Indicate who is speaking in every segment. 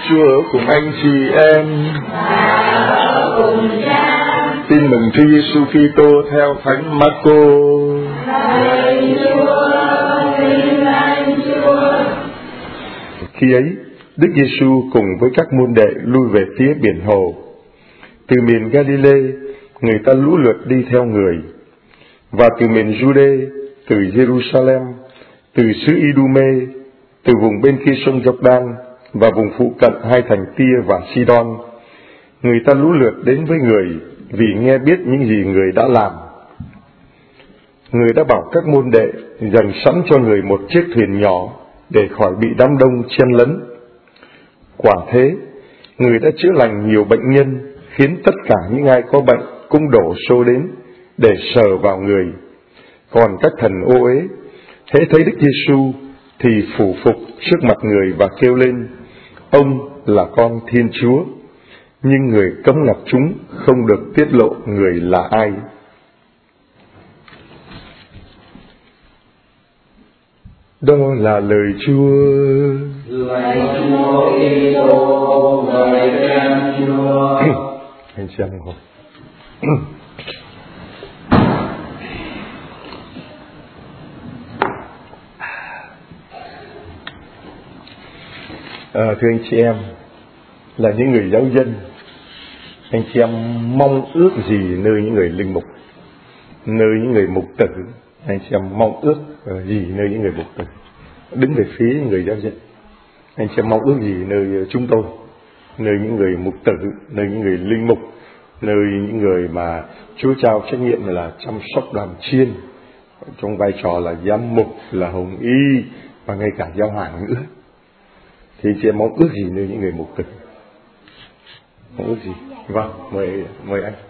Speaker 1: Chúa ở cùng anh chị em. Tin mừng Chúa Giêsu Kitô theo Thánh Marco. Khi ấy, Đức Giêsu cùng với các môn đệ lui về phía biển hồ. Từ miền Galilee, người ta lũ lượt đi theo người, và từ miền Giu-đê, từ Giê-ru-sa-lem, từ xứ Idume, từ vùng bên kia sông Giọc-đan và vùng phụ cận hai thành Tia và Sidon, người ta lũ lượt đến với người vì nghe biết những gì người đã làm. Người đã bảo các môn đệ dành sẵn cho người một chiếc thuyền nhỏ để khỏi bị đám đông chen lấn. Quả thế, người đã chữa lành nhiều bệnh nhân, khiến tất cả những ai có bệnh cũng đổ xô đến để sờ vào người. Còn các thần ô uế hễ thấy Đức Giêsu thì phủ phục trước mặt người và kêu lên: Ông là con Thiên Chúa. Nhưng người cấm ngặt chúng không được tiết lộ người là ai. Đó là lời Chúa.
Speaker 2: Lạy Chúa Kitô, người em Chúa.
Speaker 1: Anh xem không? Thưa anh chị em, là những người giáo dân, anh chị em mong ước gì nơi những người linh mục, nơi những người mục tử? Anh chị em mong ước gì nơi những người mục tử? Đứng về phía những người giáo dân, anh chị em mong ước gì nơi chúng tôi, nơi những người mục tử, nơi những người linh mục, nơi những người mà Chúa trao trách nhiệm là chăm sóc đoàn chiên, trong vai trò là giám mục, là hồng y và ngay cả giáo hoàng nữa? Thì chị em mong ước gì nơi những người mục tử? Mong ước gì? Vâng, mời anh.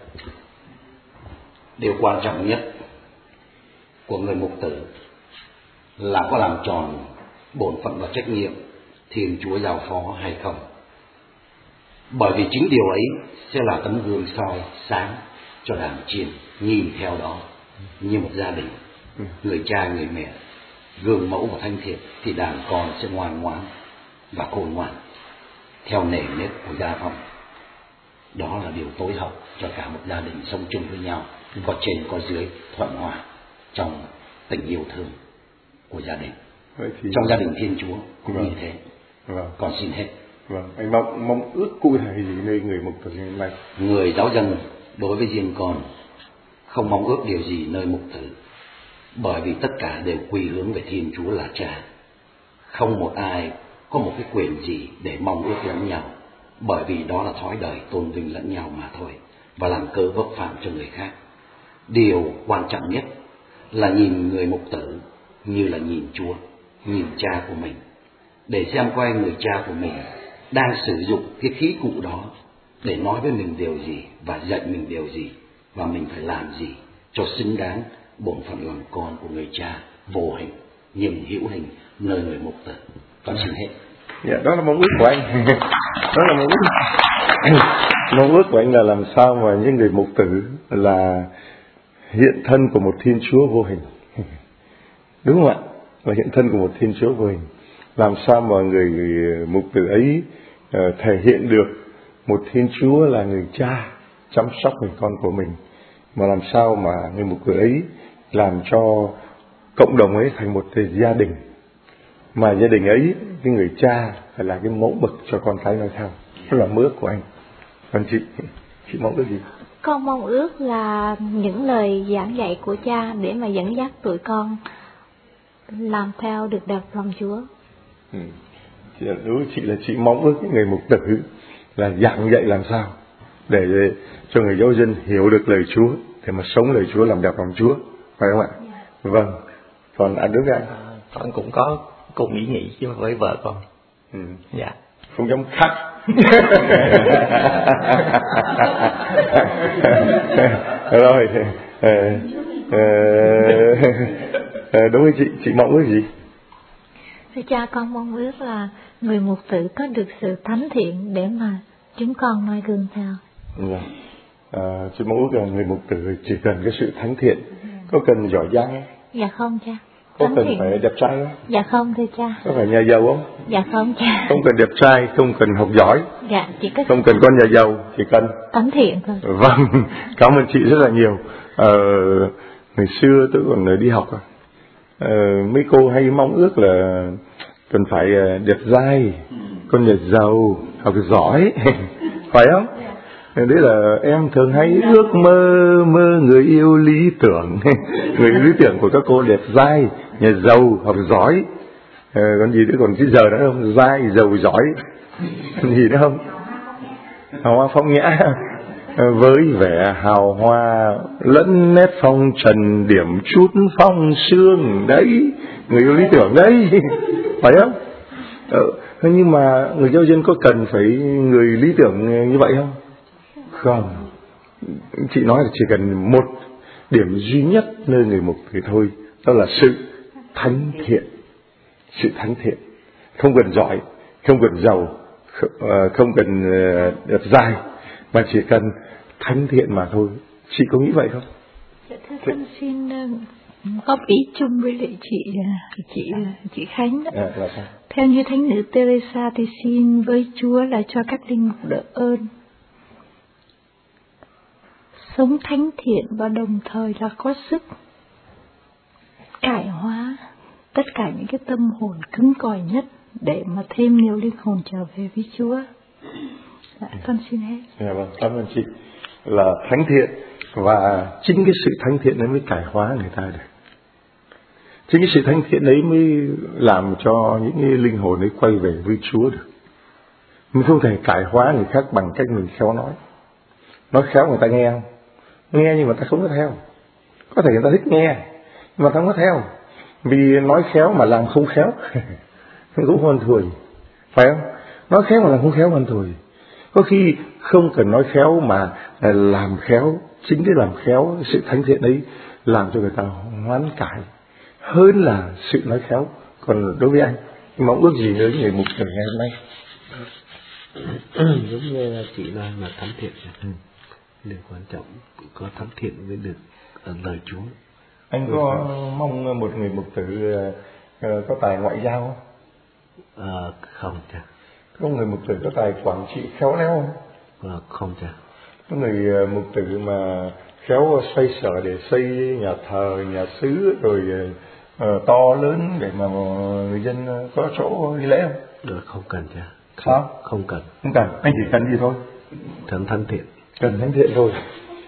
Speaker 2: Điều quan trọng nhất của người mục tử là có làm tròn bổn phận và trách nhiệm Thiên Chúa giao phó hay không. Bởi vì chính điều ấy sẽ là tấm gương soi sáng cho đàn chiên nhìn theo đó. Như một gia đình, người cha người mẹ gương mẫu và thanh thiện thì đàn con sẽ ngoan ngoãn và khôn ngoan theo nề nếp của gia phong. Đó là điều tối hậu cho cả một gia đình sống chung với nhau, có trên có dưới, thuận hòa trong tình yêu thương của gia đình. Trong gia đình Thiên Chúa cũng như thế. Còn xin hết.
Speaker 1: Anh mong ước cụ thể gì nơi người mục tử như này?
Speaker 2: Người giáo dân đối với riêng con không mong ước điều gì nơi mục tử, bởi vì tất cả đều quy hướng về Thiên Chúa là Cha. Không một ai có một cái quyền gì để mong ước lẫn nhau, bởi vì đó là thói đời tôn vinh lẫn nhau mà thôi, và làm cớ vấp phạm cho người khác. Điều quan trọng nhất là nhìn người mục tử như là nhìn Chúa, nhìn Cha của mình, để xem coi người Cha của mình đang sử dụng cái khí cụ đó để nói với mình điều gì và dạy mình điều gì, và mình phải làm gì cho xứng đáng bổn phận làm con của người Cha vô hình nhưng hữu hình nơi người mục tử. Con xin hết.
Speaker 1: Đó là mong ước của anh. Đó là mong ước của anh là làm sao mà những người mục tử là hiện thân của một Thiên Chúa vô hình. Đúng không ạ? Là hiện thân của một Thiên Chúa vô hình. Làm sao mà người mục tử ấy thể hiện được một Thiên Chúa là người Cha chăm sóc người con của mình, mà làm sao mà người mục tử ấy làm cho cộng đồng ấy thành một gia đình, mà gia đình ấy cái người cha phải là cái mẫu mực cho con cái nói theo. Đó là mơ ước của anh. Còn chị mong ước gì?
Speaker 3: Con mong ước là những lời giảng dạy của Cha để mà dẫn dắt tụi con làm theo được đẹp lòng Chúa.
Speaker 1: Đối với chị là chị mong ước những người mục tử là giảng dạy làm sao để cho người giáo dân hiểu được lời Chúa, để mà sống lời Chúa, làm đẹp lòng Chúa, phải không ạ? Vâng. Còn anh Đức anh?
Speaker 4: Con cũng có cùng ý nghĩ với vợ con. Dạ.
Speaker 1: Không dám khắc. Rồi. Đúng với chị mong ước gì?
Speaker 3: Thưa Cha, con mong ước là người mục tử có được sự thánh thiện để mà chúng con noi gương theo.
Speaker 1: Chị mong ước là người mục tử chỉ cần cái sự thánh thiện, có cần giỏi giang không?
Speaker 3: Dạ không Cha.
Speaker 1: Có cần phải đẹp trai không?
Speaker 3: Dạ không thưa cha.
Speaker 1: Có phải nhà giàu không?
Speaker 3: Dạ không cha.
Speaker 1: Không cần đẹp trai, không cần học giỏi.
Speaker 3: Dạ chỉ có
Speaker 1: không cần con nhà giàu, chỉ cần
Speaker 3: tánh thiện thôi.
Speaker 1: Vâng, cảm ơn chị rất là nhiều. Ngày xưa tôi còn đi học, mấy cô hay mong ước là cần phải đẹp dai, con nhà giàu, học giỏi, phải không? Đấy là em thường hay ước mơ người yêu lý tưởng. Người yêu lý tưởng của các cô đẹp dai, nhà giàu, học giỏi. Còn gì nữa, còn cái giờ nữa không? Dai, giàu, giỏi. Còn gì nữa không? Hào hoa phong nhã, với vẻ hào hoa lẫn nét phong trần, điểm chút phong sương. Đấy, người yêu lý tưởng đấy. Phải không? Nhưng mà người giáo dân có cần phải người lý tưởng như vậy không? Không. Chị nói là chỉ cần một điểm duy nhất nơi người mục thì thôi, đó là sự thánh thiện. Sự thánh thiện. Không cần giỏi, không cần giàu, không cần đẹp dai, mà chỉ cần thánh thiện mà thôi. Chị có nghĩ vậy không?
Speaker 3: Thưa con xin góp ý chung với lại chị Khánh đó.
Speaker 1: Là sao?
Speaker 3: Theo như Thánh nữ Teresa thì xin với Chúa là cho các linh mục đỡ ơn, sống thánh thiện và đồng thời là có sức cải hóa tất cả những cái tâm hồn cứng cỏi nhất để mà thêm nhiều linh hồn trở về với Chúa. Con xin hết.
Speaker 1: Dạ vâng, cảm ơn chị. Là thánh thiện, và chính cái sự thánh thiện ấy mới cải hóa người ta được. Chính cái sự thánh thiện ấy mới làm cho những cái linh hồn ấy quay về với Chúa được. Mình không thể cải hóa người khác bằng cách mình khéo nói. Nói khéo người ta nghe không? Nghe nhưng mà ta không có theo. Có thể người ta thích nghe, nhưng mà ta không có theo. Vì nói khéo mà làm không khéo cũng hoan thùi. Phải không? Nói khéo mà làm không khéo hoan thùi. Có khi không cần nói khéo mà làm khéo. Chính cái làm khéo, sự thánh thiện ấy làm cho người ta hoán cải hơn là sự nói khéo. Còn đối với anh mong ước gì nữa người mục tử ngày hôm nay?
Speaker 2: Giống như chị nói là thánh thiện. Điều quan trọng có thánh thiện mới được lời Chúa.
Speaker 1: Anh có mong một người mục tử có tài ngoại giao không?
Speaker 2: Không cha.
Speaker 1: Có người mục tử có tài quản trị khéo léo không?
Speaker 2: Không cha.
Speaker 1: Có người mục tử mà khéo xoay sở để xây nhà thờ, nhà xứ rồi to lớn để mà người dân có chỗ đi lễ không?
Speaker 2: Không cần cha.
Speaker 1: Sao?
Speaker 2: Không cần.
Speaker 1: Không cần. Anh chỉ cần gì thôi?
Speaker 2: Cần thánh thiện.
Speaker 1: Cần thánh thiện thôi.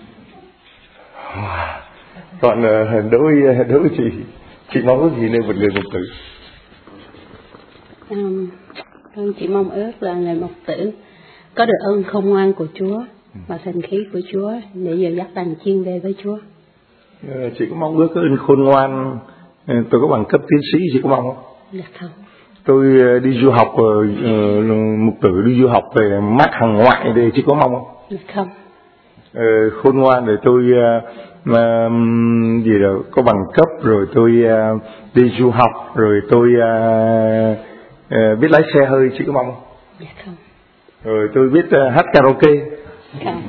Speaker 1: Còn đối với chị mong ước gì nên một người mục tử?
Speaker 5: Con chỉ mong ước là người mục tử có được ơn khôn ngoan của Chúa và thần khí của Chúa để dìu dắt đàn chiên về với Chúa.
Speaker 1: Chị có mong ước cái ơn khôn ngoan? Tôi có bằng cấp tiến sĩ, chị có mong không?
Speaker 5: Dạ không.
Speaker 1: Tôi đi du học, mục tử đi du học về mác hàng ngoại thì chị có mong không?
Speaker 5: Dạ không.
Speaker 1: Khôn ngoan để tôi gì đó có bằng cấp, rồi tôi đi du học, rồi tôi biết lái xe hơi, chị có mong không?
Speaker 5: Dạ không.
Speaker 1: Rồi tôi biết hát karaoke.
Speaker 5: Không.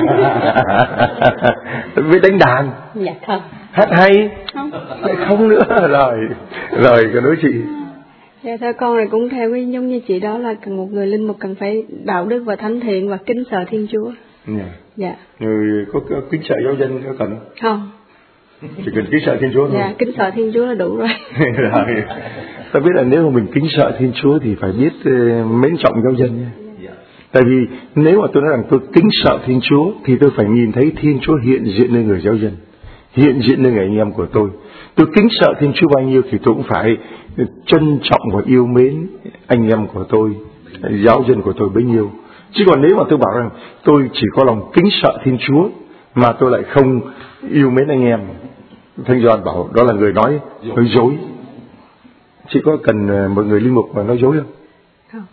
Speaker 1: Tôi biết đánh đàn.
Speaker 5: Dạ không.
Speaker 1: Hát hay.
Speaker 5: Không.
Speaker 1: Lại không nữa. Rồi còn đối chị.
Speaker 6: Dạ thưa con này cũng theo cái giống như chị đó, là một người linh mục cần phải đạo đức và thánh thiện và kính sợ Thiên Chúa. Dạ.
Speaker 1: Người có kính sợ giáo dân có cần
Speaker 6: không?
Speaker 1: Chỉ cần kính sợ Thiên Chúa thôi.
Speaker 6: Dạ, kính sợ Thiên Chúa là đủ rồi.
Speaker 1: Rồi. Ta biết là nếu mà mình kính sợ Thiên Chúa thì phải biết mến trọng giáo dân nha. Tại vì nếu mà tôi nói rằng tôi kính sợ Thiên Chúa thì tôi phải nhìn thấy Thiên Chúa hiện diện nơi người giáo dân, hiện diện nơi người anh em của tôi. Tôi kính sợ Thiên Chúa bao nhiêu thì tôi cũng phải trân trọng và yêu mến anh em của tôi, giáo dân của tôi bấy nhiêu. Chứ còn nếu mà tôi bảo rằng tôi chỉ có lòng kính sợ Thiên Chúa mà tôi lại không yêu mến anh em, Thánh Gioan bảo đó là người nói dối. Chị có cần một người linh mục mà nói dối không?
Speaker 6: Không.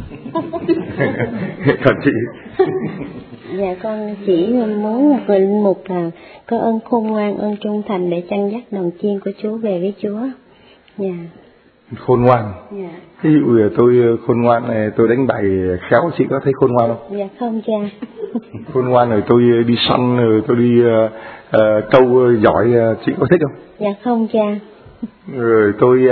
Speaker 1: Còn chị?
Speaker 5: Dạ con chỉ muốn một người linh mục là có ơn khôn ngoan, ơn trung thành để chăn dắt đồng chiên của Chúa về với Chúa. Dạ.
Speaker 1: Khôn ngoan.
Speaker 5: Dạ.
Speaker 1: Ví dụ tôi khôn ngoan này, tôi đánh bài khéo, chị có thấy khôn ngoan không?
Speaker 5: Dạ không cha.
Speaker 1: Khôn ngoan rồi tôi đi săn, rồi tôi đi câu giỏi, chị có thích không?
Speaker 5: Dạ không cha.
Speaker 1: Rồi tôi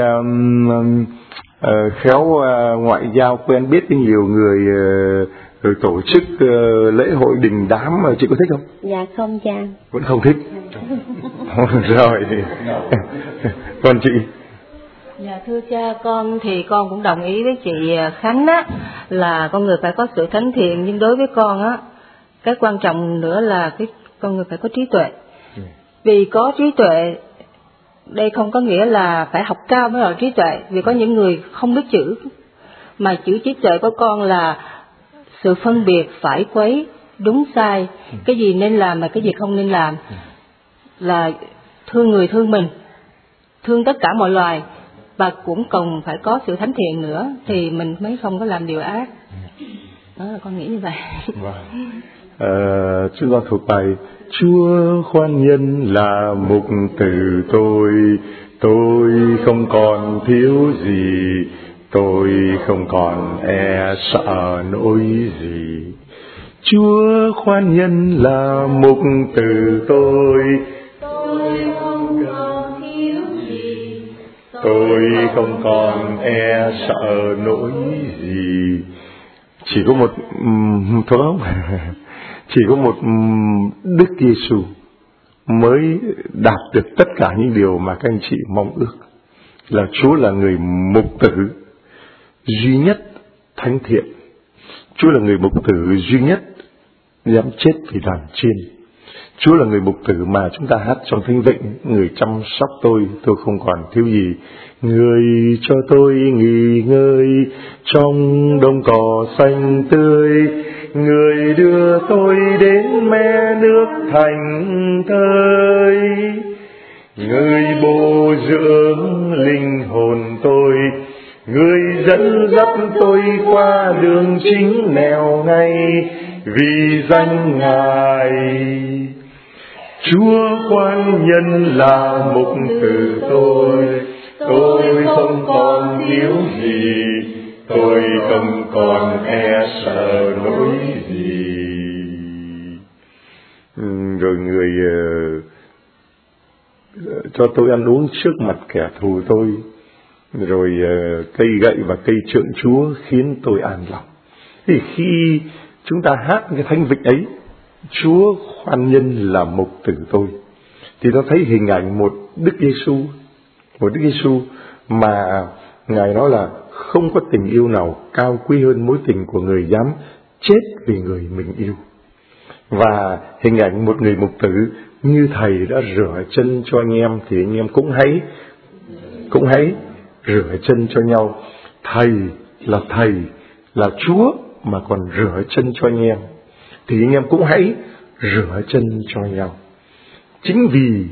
Speaker 1: khéo ngoại giao, quen biết với nhiều người, rồi tổ chức lễ hội đình đám, chị có thích không?
Speaker 5: Dạ không cha.
Speaker 1: Vẫn không thích. Rồi còn chị?
Speaker 7: Dạ thưa cha, con thì con cũng đồng ý với chị Khánh á, là con người phải có sự thánh thiện, nhưng đối với con á, cái quan trọng nữa là cái con người phải có trí tuệ. Vì có trí tuệ đây không có nghĩa là phải học cao mới là trí tuệ, vì có những người không biết chữ, mà chữ trí tuệ của con là sự phân biệt phải quấy, đúng sai, cái gì nên làm mà cái gì không nên làm, là thương người thương mình, thương tất cả mọi loài, và cũng cần phải có sự thánh thiện nữa thì mình mới không có làm điều ác. Đó là con nghĩ như vậy.
Speaker 1: Chúng con thuộc bài Chúa khoan nhân là mục tử tôi không còn thiếu gì, tôi không còn e sợ nỗi gì. Chúa khoan nhân là mục tử tôi không còn thiếu gì, tôi không còn e sợ nỗi gì. Chỉ có một chỉ có một Đức Giêsu mới đạt được tất cả những điều mà các anh chị mong ước, là Chúa là người mục tử duy nhất thánh thiện. Chúa là người mục tử duy nhất dám chết vì đàn chiên. Chúa là người mục tử mà chúng ta hát trong Thánh Vịnh: người chăm sóc tôi không còn thiếu gì, người cho tôi nghỉ ngơi trong đồng cỏ xanh tươi, người đưa tôi đến mé nước thành thơi, người bồi dưỡng linh hồn tôi, người dẫn dắt tôi qua đường chính nẻo ngay vì danh Ngài. Chúa khoan nhân là mục tử tôi không còn thiếu gì, tôi không còn e sợ nỗi gì. Rồi người cho tôi ăn uống trước mặt kẻ thù tôi, rồi cây gậy và cây trượng Chúa khiến tôi an lòng. Thì khi chúng ta hát cái Thánh Vịnh ấy, Chúa khoan nhân là mục tử tôi, thì nó thấy hình ảnh một Đức Giêsu mà Ngài nói là không có tình yêu nào cao quý hơn mối tình của người dám chết vì người mình yêu. Và hình ảnh một người mục tử như Thầy đã rửa chân cho anh em, thì anh em cũng hãy rửa chân cho nhau. Thầy là Chúa mà còn rửa chân cho anh em, thì anh em cũng hãy rửa chân cho nhau. Chính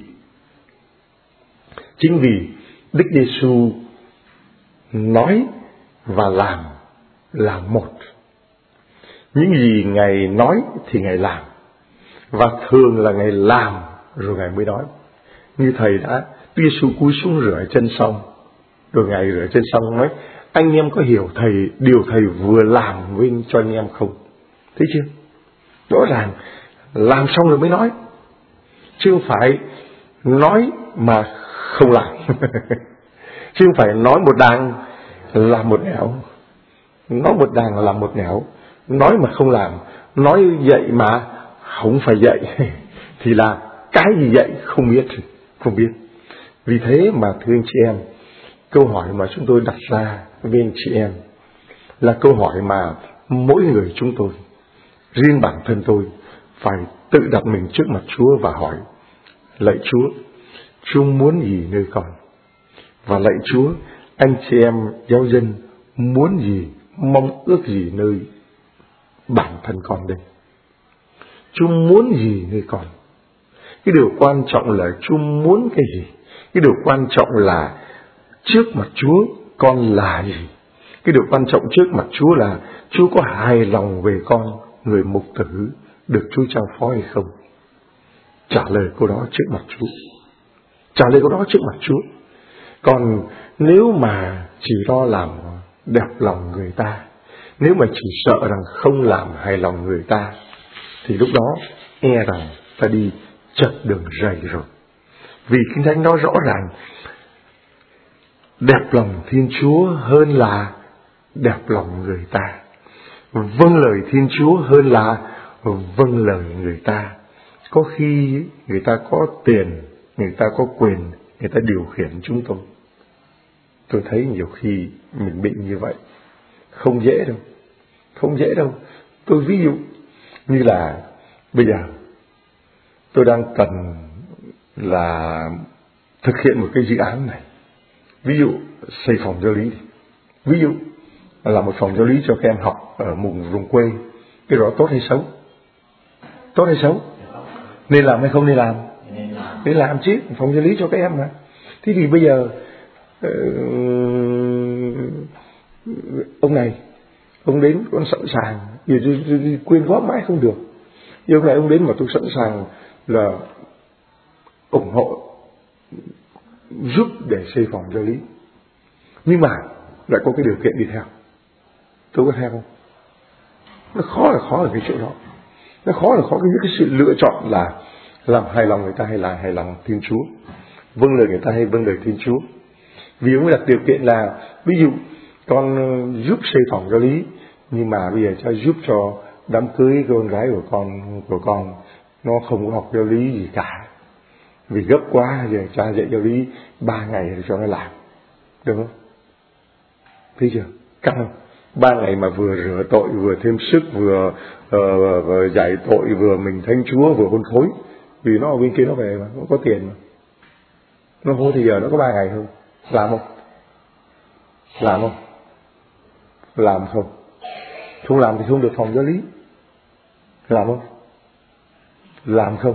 Speaker 1: vì Đức Giêsu nói và làm là một. Những gì Ngài nói thì Ngài làm, và thường là Ngài làm rồi Ngài mới nói. Như Thầy đã, Đức Giêsu cúi xuống rửa chân xong, rồi Ngài rửa chân xong nói: anh em có hiểu điều Thầy vừa làm cho anh em không? Thấy chưa? Rõ ràng làm xong rồi mới nói, chứ không phải nói mà không làm. Chứ không phải nói một đằng làm một nẻo, nói một đằng làm một nẻo, nói mà không làm, nói dạy mà không phải dạy, thì là cái gì dạy không biết. Vì thế mà thưa anh chị em, câu hỏi mà chúng tôi đặt ra với anh chị em là câu hỏi mà mỗi người chúng tôi, riêng bản thân tôi, phải tự đặt mình trước mặt Chúa và hỏi: lạy Chúa muốn gì nơi con? Và lạy Chúa, anh chị em giáo dân muốn gì, mong ước gì nơi bản thân con đây? Chúa muốn gì nơi con? Cái điều quan trọng là Chúa muốn cái gì? Cái điều quan trọng là trước mặt Chúa con là gì? Cái điều quan trọng trước mặt Chúa là Chúa có hài lòng về con, người mục tử được Chúa trao phó hay không? Trả lời câu đó trước mặt Chúa. Trả lời câu đó trước mặt Chúa. Còn nếu mà chỉ lo làm đẹp lòng người ta, nếu mà chỉ sợ rằng không làm hài lòng người ta, thì lúc đó e rằng ta đi chật đường rầy rồi. Vì Kinh Thánh nói rõ ràng đẹp lòng Thiên Chúa hơn là đẹp lòng người ta, vâng lời Thiên Chúa hơn là vâng lời người ta. Có khi người ta có tiền, người ta có quyền, người ta điều khiển chúng tôi. Tôi thấy nhiều khi mình bị như vậy. Không dễ đâu. Không dễ đâu. Tôi ví dụ như là bây giờ tôi đang cần là thực hiện một cái dự án này. Ví dụ xây phòng giáo lý đi. Ví dụ là một phòng giáo lý cho các em học ở vùng quê. Cái đó tốt hay xấu? Tốt hay xấu? Nên làm hay không nên làm? Nên làm chứ, phòng giáo lý cho các em mà. Thế thì bây giờ ông này, ông đến con sẵn sàng, quyên góp mãi không được. Nhưng hôm nay ông đến mà tôi sẵn sàng là ủng hộ, giúp để xây phòng giáo lý. Nhưng mà lại có cái điều kiện đi theo. Tôi có theo không? Nó khó ở cái chỗ đó. Nó khó cái sự lựa chọn là làm hài lòng người ta hay là hài lòng Thiên Chúa, vâng lời người ta hay vâng lời Thiên Chúa. Vì ông đặt điều kiện là ví dụ con giúp xây phòng giáo lý, nhưng mà bây giờ cho giúp cho đám cưới con gái của con nó không có học giáo lý gì cả, vì gấp quá, giờ cha dạy giáo lý 3 ngày để cho nó làm, được không? Thấy chưa? Căng không? 3 ngày mà vừa rửa tội, vừa thêm sức, vừa giải tội, vừa mình thánh Chúa, vừa hôn phối. Vì nó ở bên kia nó về mà, nó có tiền mà. Nó hôn thì giờ nó có 3 ngày không? Làm không? Làm không? Làm không? Không làm thì không được phòng giáo lý. Làm không? Làm không?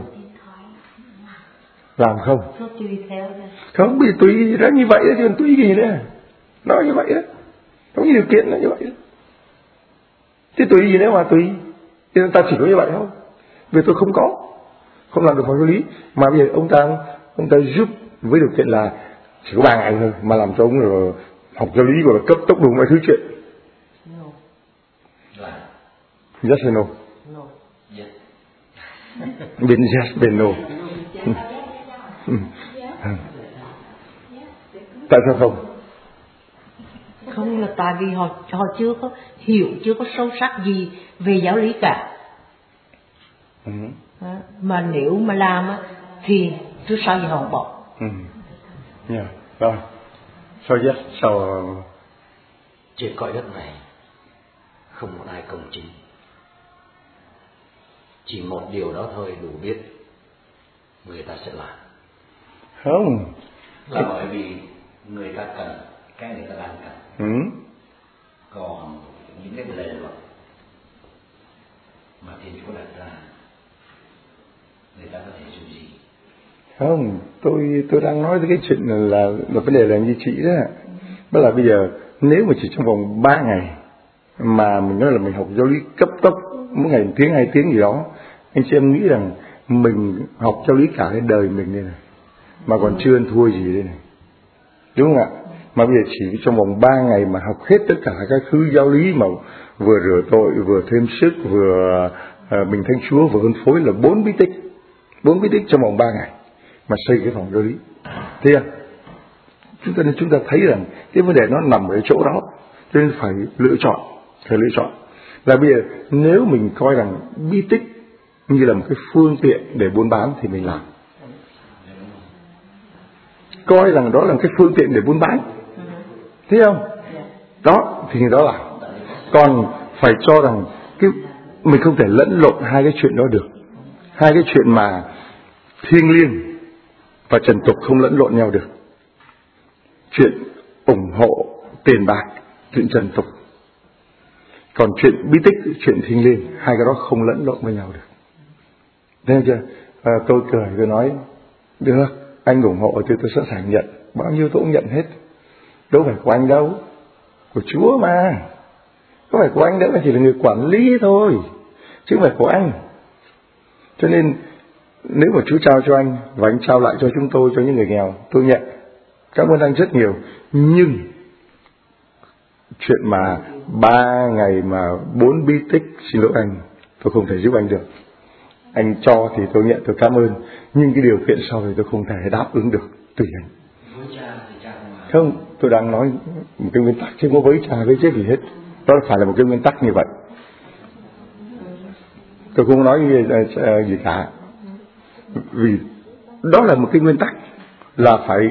Speaker 1: Làm không? Không, bị tùy ra như vậy đó, chứ tùy gì nữa. Nó như vậy đó. Có nhiều điều kiện là như vậy đó. Thế tùy gì nếu mà tùy, thì ta chỉ có như vậy thôi. Vì tôi không làm được phòng giáo lý, mà bây giờ ông ta giúp với điều kiện là chỉ có 3 ngày thôi, mà làm cho ông rồi học giáo lý gọi là cấp tốc đủ mọi thứ chuyện. Yes or no?
Speaker 2: No. Yes.
Speaker 1: Bên yes, bên no. Tại sao không?
Speaker 7: Không là tại vì họ chưa có hiểu, chưa có sâu sắc gì về giáo lý cả. Mà nếu mà làm thì trước sau gì họ không bỏ.
Speaker 1: Rồi. Sao yes? Sao
Speaker 2: trên cõi đất này không một ai công chính. Chỉ một điều đó thôi đủ biết người ta sẽ làm.
Speaker 1: Không.
Speaker 2: Là bởi vì người ta cần cái người ta đang cần. Còn những cái lệ luật mà Thiên Chúa đặt ra người ta có thể dùng gì?
Speaker 1: Không, tôi đang nói tới cái chuyện là vấn đề là như chị đó. Đó là bây giờ nếu mà chỉ trong vòng 3 ngày mà mình nói là mình học giáo lý cấp tốc mỗi ngày 1 tiếng 2 tiếng gì đó, anh chị em nghĩ rằng mình học giáo lý cả cái đời mình đây này, mà còn chưa ăn thua gì đây này, đúng không ạ? Mà bây giờ chỉ trong vòng 3 ngày mà học hết tất cả các thứ giáo lý, mà vừa rửa tội, vừa thêm sức, vừa mình thánh Chúa, vừa hôn phối, là 4 bí tích. 4 bí tích trong vòng 3 ngày mà xây cái phòng giáo lý. Thế à? Chúng ta thấy rằng cái vấn đề nó nằm ở chỗ đó, cho nên phải lựa chọn. Là bây giờ nếu mình coi rằng bí tích như là một cái phương tiện để buôn bán thì mình làm. Coi rằng đó là một cái phương tiện để buôn bán, thấy không? Đó thì đó là. Còn phải cho rằng mình không thể lẫn lộn hai cái chuyện đó được. Hai cái chuyện mà thiêng liêng và trần tục không lẫn lộn nhau được. Chuyện ủng hộ tiền bạc, chuyện trần tục. Còn chuyện bí tích, chuyện thiêng liêng, hai cái đó không lẫn lộn với nhau được. Thấy chưa? Tôi cười, tôi nói được, anh ủng hộ thì tôi sẵn sàng nhận, bao nhiêu tôi cũng nhận hết. Đâu phải của anh đâu, của Chúa mà. Có phải của anh đâu, anh chỉ là người quản lý thôi, chứ không phải của anh. Cho nên nếu mà Chúa trao cho anh và anh trao lại cho chúng tôi, cho những người nghèo, tôi nhận. Cảm ơn anh rất nhiều. Nhưng chuyện mà 3 ngày mà 4 bí tích, xin lỗi anh, tôi không thể giúp anh được. Anh cho thì tôi nhận, tôi cảm ơn. Nhưng cái điều kiện sau thì tôi không thể đáp ứng được. Tùy anh.
Speaker 2: Với cha thì cha không làm.
Speaker 1: Không, tôi đang nói một cái nguyên tắc chứ không có với cha với chết gì hết. Đó phải là một cái nguyên tắc như vậy. Tôi không nói gì cả. Vì đó là một cái nguyên tắc, là phải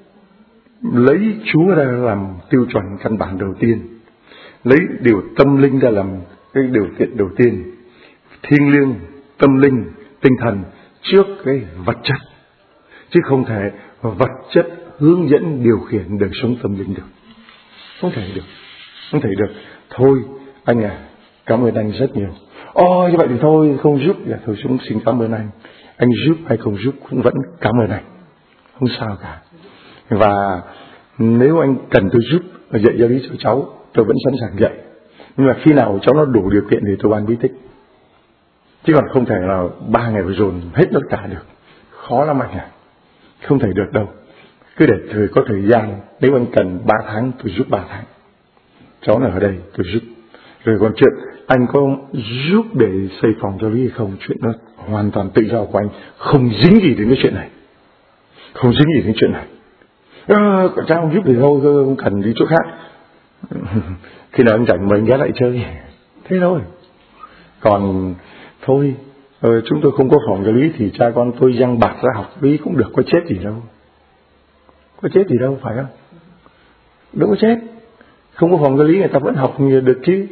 Speaker 1: lấy Chúa ra làm tiêu chuẩn căn bản đầu tiên, lấy điều tâm linh ra làm cái điều kiện đầu tiên, thiêng liêng, tâm linh, tinh thần trước cái vật chất, chứ không thể vật chất hướng dẫn điều khiển đời sống tâm linh được. Không thể được. Thôi anh à, cảm ơn anh rất nhiều. Như vậy thì thôi không giúp. Dạ thôi chúng xin cảm ơn anh. Anh giúp hay không giúp cũng vẫn cảm ơn anh, không sao cả. Và nếu anh cần tôi giúp dạy giáo lý cho cháu, tôi vẫn sẵn sàng dạy. Nhưng mà khi nào cháu nó đủ điều kiện thì tôi ban bí tích. Chứ còn không thể là 3 ngày vừa dồn hết tất cả được. Khó lắm anh à. Không thể được đâu. Cứ để có thời gian. Nếu anh cần 3 tháng tôi giúp 3 tháng. Cháu nào ở đây tôi giúp. Rồi còn chuyện anh có giúp để xây phòng giáo lý hay không, chuyện đó hoàn toàn tự do của anh, không dính gì đến cái chuyện này. Không dính gì đến chuyện này. Cháu không giúp thì thôi, không cần đi chỗ khác. Khi nào anh rảnh mời anh ghé lại chơi. Thế thôi. Còn thôi, chúng tôi không có phòng giáo lý thì cha con tôi giăng bạc ra học lý cũng được, có chết gì đâu. Có chết gì đâu, phải không? Đâu có chết. Không có phòng giáo lý người ta vẫn học được chứ.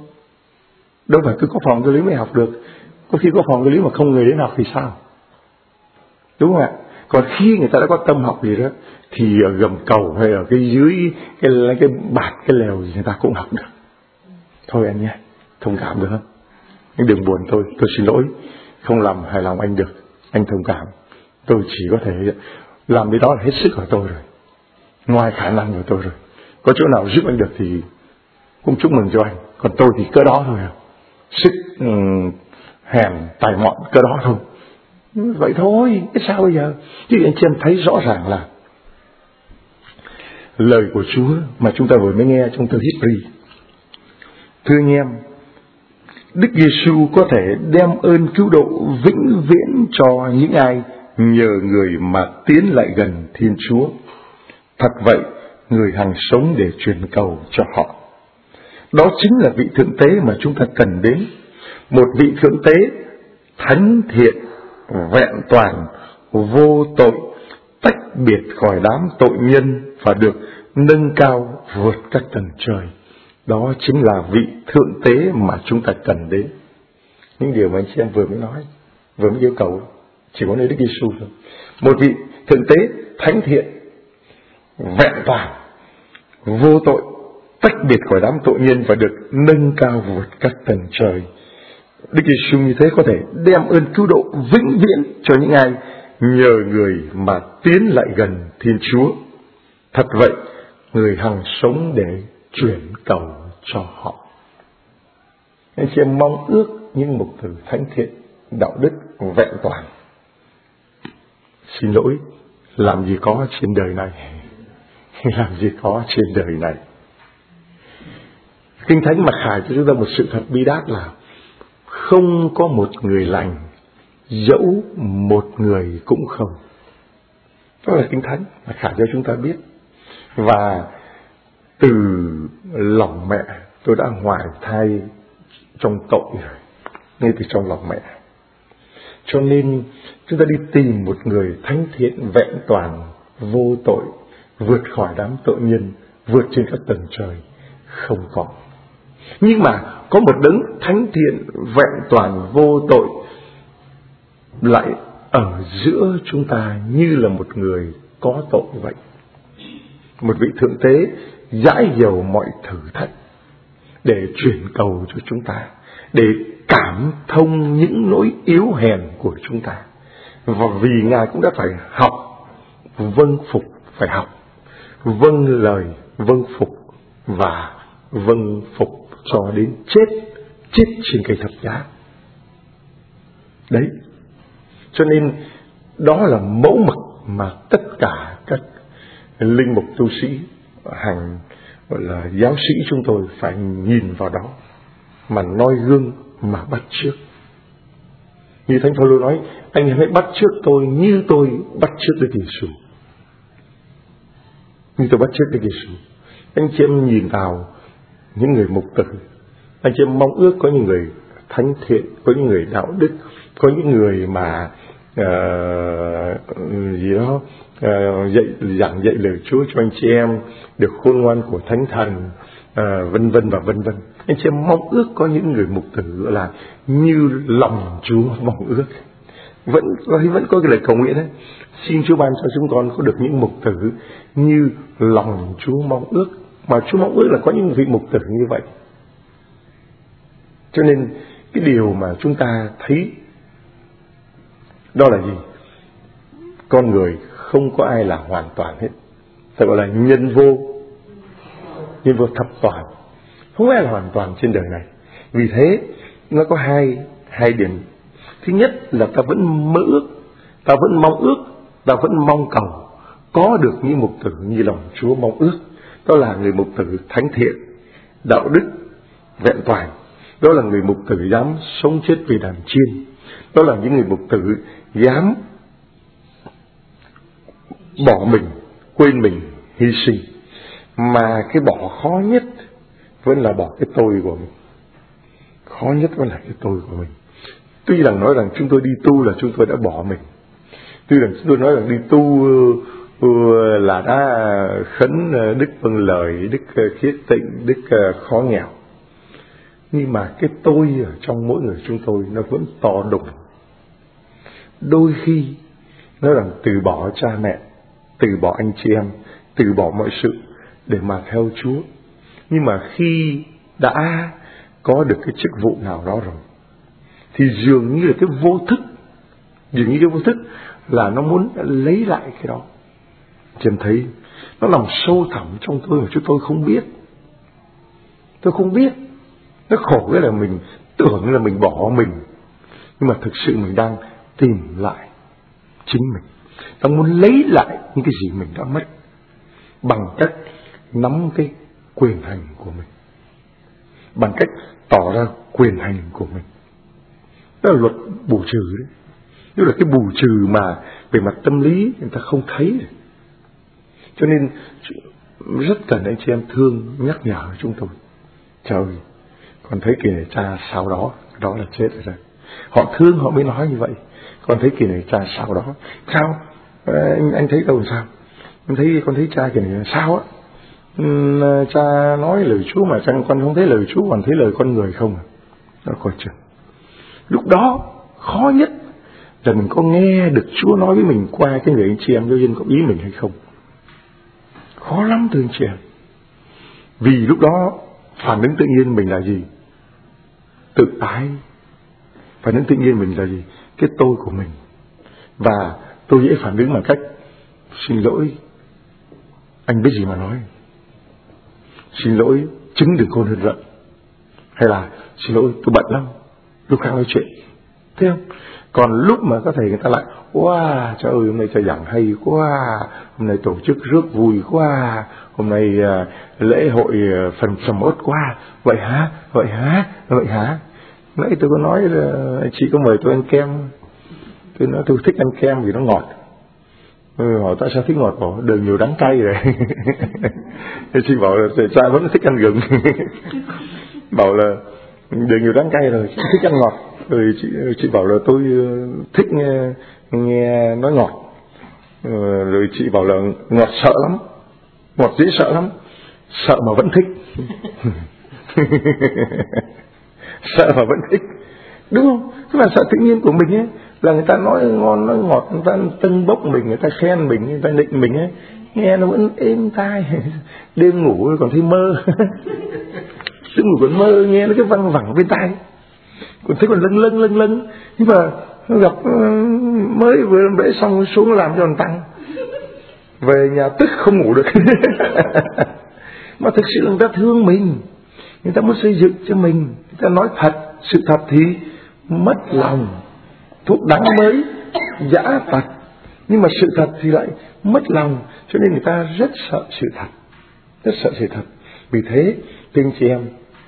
Speaker 1: Đâu phải cứ có phòng giáo lý mới học được. Có khi có phòng giáo lý mà không người đến học thì sao? Đúng không ạ? Còn khi người ta đã có tâm học gì đó thì ở gầm cầu hay ở cái dưới cái bạt cái lèo gì người ta cũng học được. Thôi anh nhé, thông cảm được không? Nhưng đừng buồn tôi xin lỗi, không làm hài lòng anh được. Anh thông cảm. Tôi chỉ có thể làm cái đó là hết sức của tôi rồi, ngoài khả năng của tôi rồi. Có chỗ nào giúp anh được thì cũng chúc mừng cho anh. Còn tôi thì cỡ đó thôi à. Sức hèn tài mọn cỡ đó thôi. Vậy thôi, cái sao bây giờ? Chứ anh chị em thấy rõ ràng là lời của Chúa mà chúng ta vừa mới nghe trong thư Hebrew. Thưa anh em, Đức Giêsu có thể đem ơn cứu độ vĩnh viễn cho những ai nhờ người mà tiến lại gần Thiên Chúa. Thật vậy, người hằng sống để truyền cầu cho họ. Đó chính là vị thượng tế mà chúng ta cần đến. Một vị thượng tế thánh thiện, vẹn toàn, vô tội, tách biệt khỏi đám tội nhân và được nâng cao vượt các tầng trời. Đó chính là vị thượng tế mà chúng ta cần đến. Những điều mà anh chị em vừa mới nói, vừa mới yêu cầu, chỉ có nơi Đức Giêsu thôi. Một vị thượng tế thánh thiện, vẹn toàn, vô tội, tách biệt khỏi đám tội nhân và được nâng cao vượt các tầng trời. Đức Giêsu như thế có thể đem ơn cứu độ vĩnh viễn cho những ai nhờ người mà tiến lại gần Thiên Chúa. Thật vậy, người hằng sống để chuyển cầu cho họ. Anh chị em mong ước những mục tử thánh thiện, đạo đức, vẹn toàn. Xin lỗi, làm gì có trên đời này. Làm gì có trên đời này. Kinh Thánh mặc khải cho chúng ta một sự thật bi đát là không có một người lành, dẫu một người cũng không. Đó là Kinh Thánh mặc khải cho chúng ta biết. Và từ lòng mẹ tôi đã hoài thai trong tội rồi, ngay từ trong lòng mẹ. Cho nên chúng ta đi tìm một người thánh thiện, vẹn toàn, vô tội, vượt khỏi đám tội nhân, vượt trên các tầng trời, không có. Nhưng mà có một đấng thánh thiện, vẹn toàn, vô tội lại ở giữa chúng ta như là một người có tội vậy. Một vị thượng tế dãi dầu mọi thử thách để chuyển cầu cho chúng ta, để cảm thông những nỗi yếu hèn của chúng ta. Và vì Ngài cũng đã phải học vâng phục, phải học vâng lời, vâng phục và vâng phục cho đến chết trên cây thập giá. Đấy, cho nên đó là mẫu mực mà tất cả các linh mục tu sĩ, hàng gọi là giáo sĩ chúng tôi phải nhìn vào đó mà noi gương, mà bắt chước. Như Thánh Phaolô nói, anh hãy bắt chước tôi như tôi bắt chước Đức Giêsu. Nhưng tôi bắt chước Đức Giêsu. Anh chị em nhìn vào những người mục tử, anh chị em mong ước có những người thánh thiện, có những người đạo đức, có những người mà giảng dạy lời Chúa cho anh chị em được khôn ngoan của Thánh Thần, vân vân và vân vân. Anh chị em mong ước có những người mục tử là như lòng Chúa mong ước. Vẫn có cái lời cầu nguyện đấy, xin Chúa ban cho chúng con có được những mục tử như lòng Chúa mong ước. Mà Chúa mong ước là có những vị mục tử như vậy. Cho nên cái điều mà chúng ta thấy đó là gì? Con người không có ai là hoàn toàn hết. Ta gọi là nhân vô thập toàn. Không ai là hoàn toàn trên đời này. Vì thế nó có hai điểm. Thứ nhất là ta vẫn mơ ước, ta vẫn mong ước, ta vẫn mong cầu có được những mục tử như lòng Chúa mong ước. Đó là người mục tử thánh thiện, đạo đức, vẹn toàn. Đó là người mục tử dám sống chết vì đàn chiên. Đó là những người mục tử dám bỏ mình, quên mình, hy sinh. Mà cái bỏ khó nhất vẫn là bỏ cái tôi của mình. Khó nhất vẫn là cái tôi của mình. Tuy rằng nói rằng chúng tôi đi tu là chúng tôi đã bỏ mình. Tuy rằng chúng tôi nói rằng đi tu là đã khấn đức vâng lời, đức khiết tịnh, đức khó nghèo. Nhưng mà cái tôi ở trong mỗi người chúng tôi nó vẫn to đùng. Đôi khi nó rằng từ bỏ cha mẹ, từ bỏ anh chị em, từ bỏ mọi sự để mà theo Chúa. Nhưng mà khi đã có được cái chức vụ nào đó rồi thì dường như là cái vô thức là nó muốn lấy lại cái đó. Chị em thấy nó nằm sâu thẳm trong tôi mà chúng tôi không biết. Tôi không biết. Nó khổ cái là mình tưởng là mình bỏ mình, nhưng mà thực sự mình đang tìm lại chính mình. Ta muốn lấy lại những cái gì mình đã mất bằng cách nắm cái quyền hành của mình, bằng cách tỏ ra quyền hành của mình. Đó là luật bù trừ đấy. Đó là cái bù trừ mà về mặt tâm lý người ta không thấy được. Cho nên rất cần anh chị em thương nhắc nhở chúng tôi. Trời ơi, con thấy kỳ này cha sao đó là chết rồi. Họ thương họ mới nói như vậy. Con thấy kỳ này cha sao đó. Sao? Anh thấy đâu sao? Con thấy cha kỳ này sao á? Cha nói lời Chúa mà con không thấy lời Chúa, còn thấy lời con người không à? Nó coi chừng. Lúc đó khó nhất là mình có nghe được Chúa nói với mình qua cái người anh chị em giáo dân có ý mình hay không. Khó lắm thưa anh chị em. Vì lúc đó phản ứng tự nhiên mình là gì? Tự ái. Phản ứng tự nhiên mình là gì? Cái tôi của mình. Và tôi dễ phản ứng bằng cách xin lỗi, anh biết gì mà nói. Xin lỗi, chứng đừng khôn hơn giận. Hay là xin lỗi, tôi bận lắm, lúc khác nói chuyện. Thấy không? Còn lúc mà có thể người ta lại wow, trời ơi hôm nay thầy giảng hay quá, hôm nay tổ chức rước vui quá, hôm nay lễ hội phần sầm uất quá. Vậy hả? Nãy tôi có nói là chị có mời tôi ăn kem. Tôi nói tôi thích ăn kem vì nó ngọt. Hỏi tại sao thích ngọt? Bảo đường nhiều đắng cay rồi. Thì chị bảo là cha vẫn thích ăn gừng. Bảo là đường nhiều đắng cay rồi, chị thích ăn ngọt. Rồi chị bảo là tôi thích nghe nói ngọt. Rồi chị bảo là ngọt sợ lắm, ngọt dễ sợ lắm, sợ mà vẫn thích. Sợ mà vẫn thích, đúng không? Tức là sợ tự nhiên của mình ấy, là người ta nói ngon nói ngọt, người ta tâng bốc mình, người ta khen mình, người ta định mình ấy, nghe nó vẫn êm tai. Đêm ngủ còn thấy mơ. Đêm ngủ còn mơ nghe nó cái văng vẳng bên tai, còn thấy còn lâng. Nhưng mà nó gặp mới vừa bể xong xuống làm cho còn tăng, về nhà tức không ngủ được. Mà thực sự là người ta thương mình, người ta muốn xây dựng cho mình, người ta nói thật, sự thật thì mất lòng. Thuốc đắng mới dã tật, nhưng mà sự thật thì lại mất lòng. Cho nên người ta rất sợ sự thật, rất sợ sự thật. Vì thế thưa anh chị em,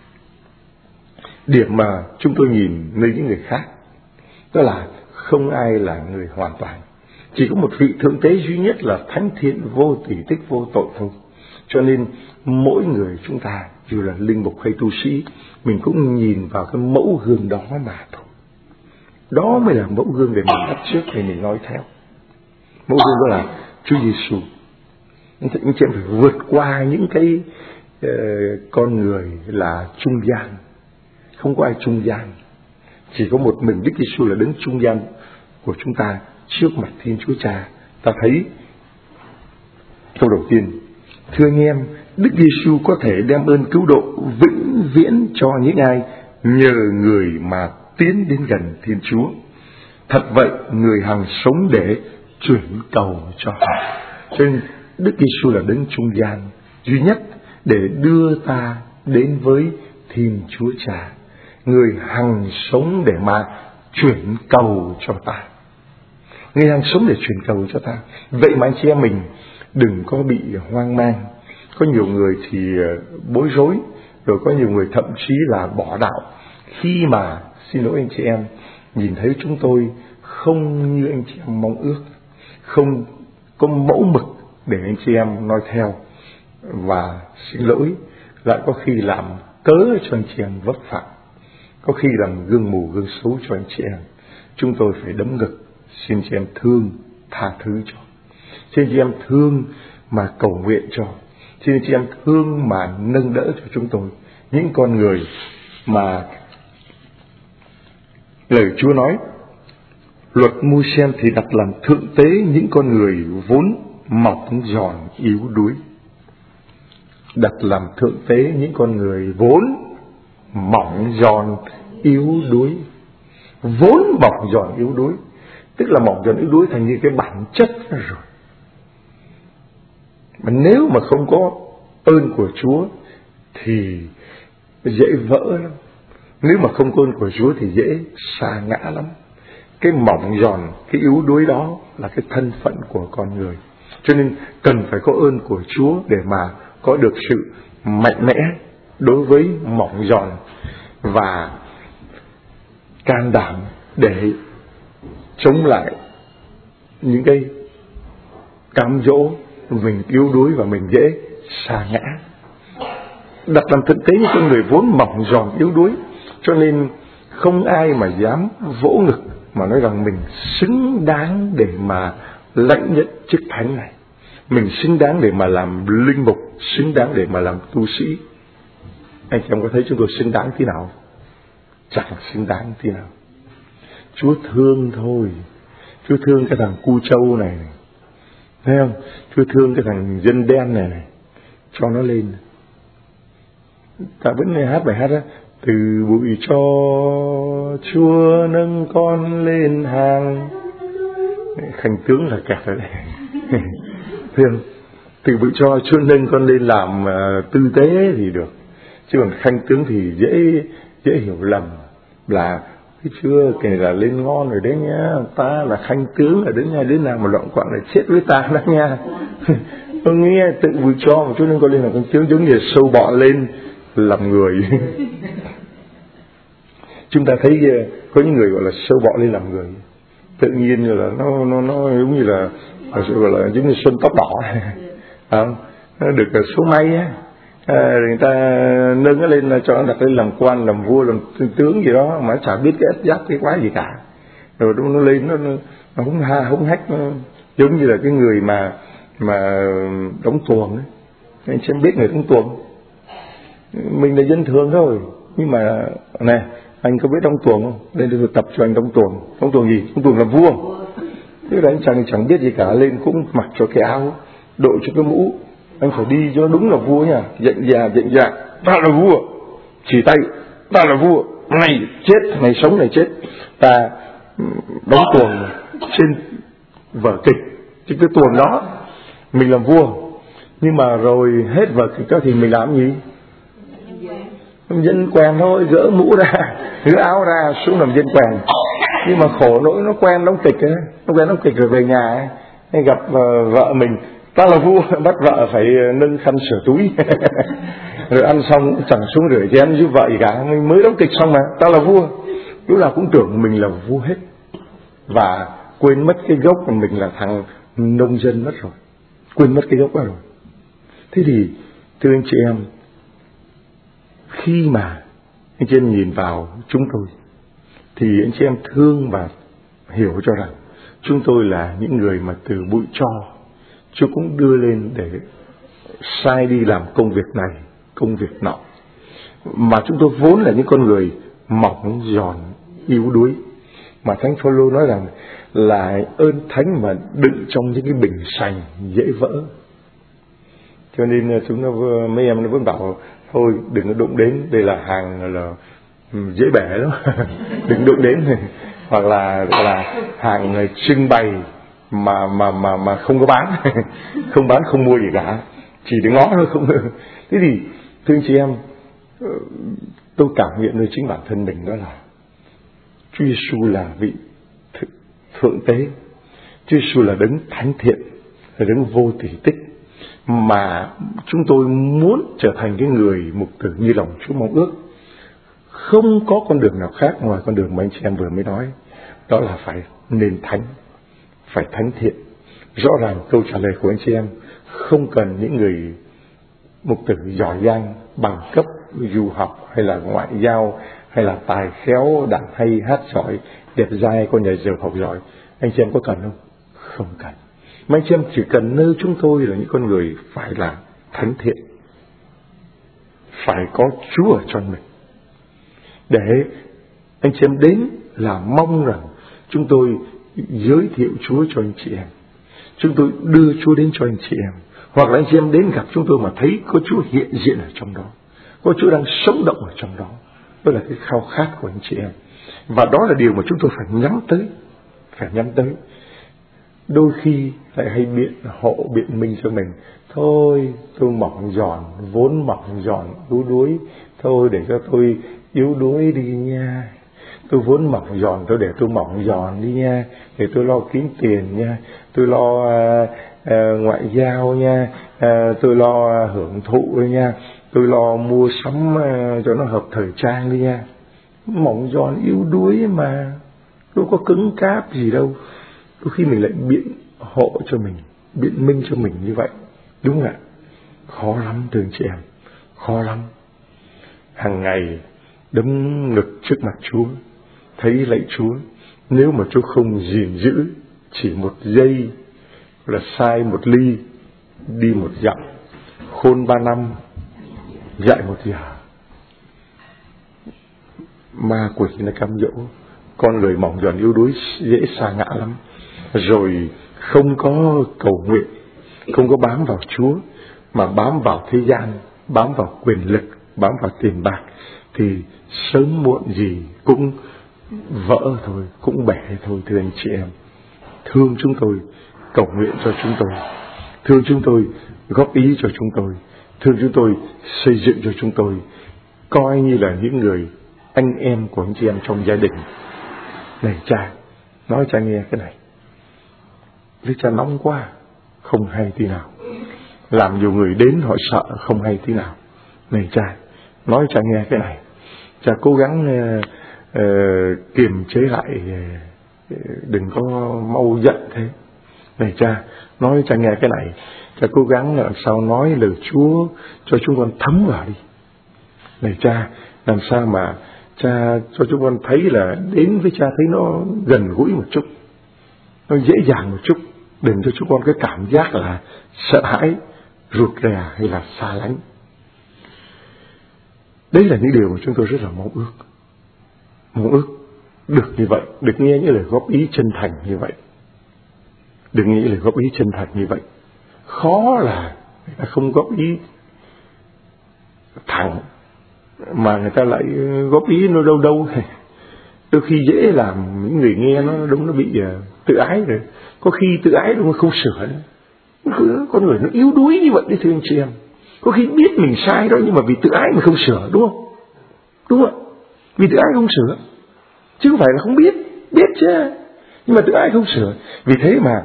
Speaker 1: điểm mà chúng tôi nhìn nơi những người khác đó là không ai là người hoàn toàn, Chỉ có một vị thượng tế duy nhất là thánh thiện vô tỷ tích vô tội thôi. Cho nên mỗi người chúng ta, dù là linh mục hay tu sĩ, mình cũng nhìn vào cái mẫu gương đó mà thôi. Đó mới là mẫu gương để mình bắt chước, để mình nói theo. Mẫu gương đó là Chúa Giêsu. Anh chị em phải vượt qua những cái con người là trung gian. Không có ai trung gian, chỉ có một mình Đức Giêsu là đấng trung gian của chúng ta trước mặt Thiên Chúa Cha. Ta thấy câu đầu tiên: thưa anh em, Đức Giêsu có thể đem ơn cứu độ vĩnh viễn cho những ai nhờ người mà tiến đến gần Thiên Chúa. Thật vậy, người hằng sống để chuyển cầu cho họ. Cho nên Đức Giêsu là đấng trung gian duy nhất để đưa ta đến với Thiên Chúa Cha. Người hằng sống để mà chuyển cầu cho ta. Người hằng sống để chuyển cầu cho ta. Vậy mà anh chị em mình đừng có bị hoang mang. Có nhiều người thì bối rối, rồi có nhiều người thậm chí là bỏ đạo khi mà, xin lỗi anh chị em, nhìn thấy chúng tôi không như anh chị em mong ước, không có mẫu mực để anh chị em nói theo, và xin lỗi lại có khi làm cớ cho anh chị em vấp phạm, có khi làm gương mù gương xấu cho anh chị em. Chúng tôi phải đấm ngực xin chị em thương tha thứ cho, xin chị em thương mà cầu nguyện cho, xin chị em thương mà nâng đỡ cho chúng tôi, những con người mà lời Chúa nói luật Môi-se thì đặt làm thượng tế những con người vốn mỏng giòn yếu đuối. Đặt làm thượng tế những con người vốn mỏng giòn yếu đuối. Vốn mỏng giòn yếu đuối, tức là mỏng giòn yếu đuối thành như cái bản chất rồi. Mà nếu mà không có ơn của Chúa thì dễ vỡ lắm. Nếu mà không có ơn của Chúa thì dễ sa ngã lắm. Cái mỏng giòn, cái yếu đuối đó là cái thân phận của con người. Cho nên cần phải có ơn của Chúa để mà có được sự mạnh mẽ đối với mỏng giòn, và can đảm để chống lại những cái cám dỗ mình yếu đuối và mình dễ sa ngã. Đặt làm thực tế như con người vốn mỏng giòn yếu đuối, cho nên không ai mà dám vỗ ngực mà nói rằng mình xứng đáng để mà lãnh nhận chức thánh này, mình xứng đáng để mà làm linh mục, xứng đáng để mà làm tu sĩ. Anh chị em có thấy chúng tôi xứng đáng thế nào? Chẳng xứng đáng thế nào. Chúa thương thôi. Chúa thương cái thằng cu trâu này, thấy không? Chúa thương cái thằng dân đen này, cho nó lên. Ta vẫn nghe hát bài hát đó: từ bụi cho Chúa nâng con lên hàng. Khanh tướng là kẹt rồi đấy. Thấy không? Từ bụi cho Chúa nâng con lên làm tư tế thì được, chứ còn khanh tướng thì dễ hiểu lầm là cái Chúa kể là lên ngon rồi đấy nhá, ta là khanh tướng ở đến nhà đến nào mà loạn quạng lại chết với ta đó nha. Tôi nghe tự bụi cho mà Chúa nâng con lên làm khanh tướng, giống như sâu bọ lên làm người. Chúng ta thấy có những người gọi là sâu bọ lên làm người, tự nhiên là nó giống như là gọi là giống như xuân tóc đỏ. Nó được số may á, người ta nâng nó lên là cho nó đặt lên làm quan, làm vua, làm tướng gì đó mà chả biết cái ếch giáp cái quái gì cả, rồi nó lên nó hống hách, nó giống như là cái người mà đóng tuồng ấy. Anh xem biết người đóng tuồng, mình là dân thường thôi, nhưng mà này, anh có biết đóng tuồng không? Lên tôi tập cho anh đóng tuồng. Đóng tuồng gì? Đóng tuồng làm vua. Thế là anh chẳng biết gì cả, lên cũng mặc cho cái áo, đội cho cái mũ, anh phải đi cho đúng là vua nha, dạnh dạ, ta là vua, chỉ tay, ta là vua, này chết, này sống, này chết. Ta đóng tuồng trên vở kịch, trên cái tuồng đó mình làm vua, nhưng mà rồi hết vở kịch đó thì mình làm gì? Dân quèn thôi, gỡ mũ ra, gỡ áo ra, xuống làm dân quèn. Nhưng mà khổ nỗi nó quen đóng kịch ấy, nó quen đóng kịch rồi về nhà ấy, gặp vợ mình, ta là vua, bắt vợ phải nâng khăn sửa túi. Rồi ăn xong chẳng xuống rửa chén giúp vợ gì cả, mới đóng kịch xong mà, ta là vua. Lúc nào cũng tưởng mình là vua hết. Và quên mất cái gốc của mình là thằng nông dân mất rồi, quên mất cái gốc đó rồi. Thế thì thưa anh chị em, khi mà anh chị em nhìn vào chúng tôi thì anh chị em thương và hiểu cho rằng chúng tôi là những người mà từ bụi tro Chúa cũng đưa lên để sai đi làm công việc này, công việc nọ. Mà chúng tôi vốn là những con người mỏng giòn, yếu đuối. Mà Thánh Phaolô nói rằng là ơn Thánh mà đựng trong những cái bình sành dễ vỡ. Cho nên mấy em nó vẫn bảo thôi đừng có đụng đến, đây là hàng là dễ bẻ đó. Đừng đụng đến. Hoặc là hàng trưng bày mà không có bán. Không bán, không mua gì cả, chỉ để ngó thôi, không. Thế thì thưa anh chị em, tôi cảm nhận nơi chính bản thân mình đó là Chúa Giêsu là vị thượng tế, Chúa Giêsu là đấng thánh thiện, là đấng vô tỷ tích, mà chúng tôi muốn trở thành cái người mục tử như lòng Chúa mong ước. Không có con đường nào khác ngoài con đường mà anh chị em vừa mới nói, đó là phải nên thánh, phải thánh thiện. Rõ ràng câu trả lời của anh chị em không cần những người mục tử giỏi giang, bằng cấp, du học hay là ngoại giao hay là tài khéo, đàn hay, hát giỏi, đẹp trai, con nhà giàu học giỏi. Anh chị em có cần không? Không cần. Mà anh chị em chỉ cần nơi chúng tôi là những con người phải là thánh thiện, phải có Chúa ở trong mình, để anh chị em đến là mong rằng chúng tôi giới thiệu Chúa cho anh chị em, chúng tôi đưa Chúa đến cho anh chị em. Hoặc là anh chị em đến gặp chúng tôi mà thấy có Chúa hiện diện ở trong đó, có Chúa đang sống động ở trong đó. Đó là cái khao khát của anh chị em. Và đó là điều mà chúng tôi phải nhắm tới. Đôi khi lại hay biện minh cho mình. Thôi tôi mỏng giòn, vốn mỏng giòn, yếu đuối, thôi để cho tôi yếu đuối đi nha. Tôi vốn mỏng giòn, tôi để tôi mỏng giòn đi nha, để tôi lo kiếm tiền nha, tôi lo ngoại giao nha, tôi lo hưởng thụ nha, tôi lo mua sắm cho nó hợp thời trang đi nha. Mỏng giòn yếu đuối mà, đâu có cứng cáp gì đâu. Đôi khi mình lại biện hộ cho mình, biện minh cho mình như vậy, đúng không ạ? Khó lắm thưa anh chị em, khó lắm. Hàng ngày đấm ngực trước mặt Chúa, thấy lạy Chúa, nếu mà Chúa không gìn giữ chỉ một giây, là sai một ly, đi một dặm, khôn 3 năm, dạy 1 giờ. Ma quỷ nó cám dỗ, con người mỏng giòn yếu đuối dễ sa ngã lắm. Rồi không có cầu nguyện, không có bám vào Chúa, mà bám vào thế gian, bám vào quyền lực, bám vào tiền bạc, thì sớm muộn gì cũng vỡ thôi, cũng bẻ thôi. Thưa anh chị em, thương chúng tôi, cầu nguyện cho chúng tôi, thương chúng tôi, góp ý cho chúng tôi, thương chúng tôi, xây dựng cho chúng tôi, coi như là những người anh em của anh chị em trong gia đình. Này cha, nói cha nghe cái này, với cha nóng quá, không hay tí nào, làm nhiều người đến họ sợ, không hay tí nào. Này cha, nói cha nghe cái này, cha cố gắng kiềm chế lại, đừng có mau giận thế. Này cha, nói cha nghe cái này, cha cố gắng làm sao nói lời Chúa cho chúng con thấm vào đi. Này cha, làm sao mà cha cho chúng con thấy là đến với cha thấy nó gần gũi một chút, nó dễ dàng một chút, đừng cho chúng con cái cảm giác là sợ hãi, rụt rè hay là xa lánh. Đấy là những điều mà chúng tôi rất là mong ước được như vậy, được nghe những lời góp ý chân thành như vậy, được nghe những lời góp ý chân thành như vậy. Khó là người ta không góp ý thẳng, mà người ta lại góp ý nó đâu. Đôi khi dễ làm những người nghe nó đúng, nó bị tự ái rồi. Có khi tự ái đúng không sửa nữa. Con người nó yếu đuối như vậy đấy thưa anh chị em. Có khi biết mình sai đó, nhưng mà vì tự ái mà không sửa, đúng không? Đúng không? Vì tự ái không sửa, chứ không phải là không biết chứ, nhưng mà tự ái không sửa. Vì thế mà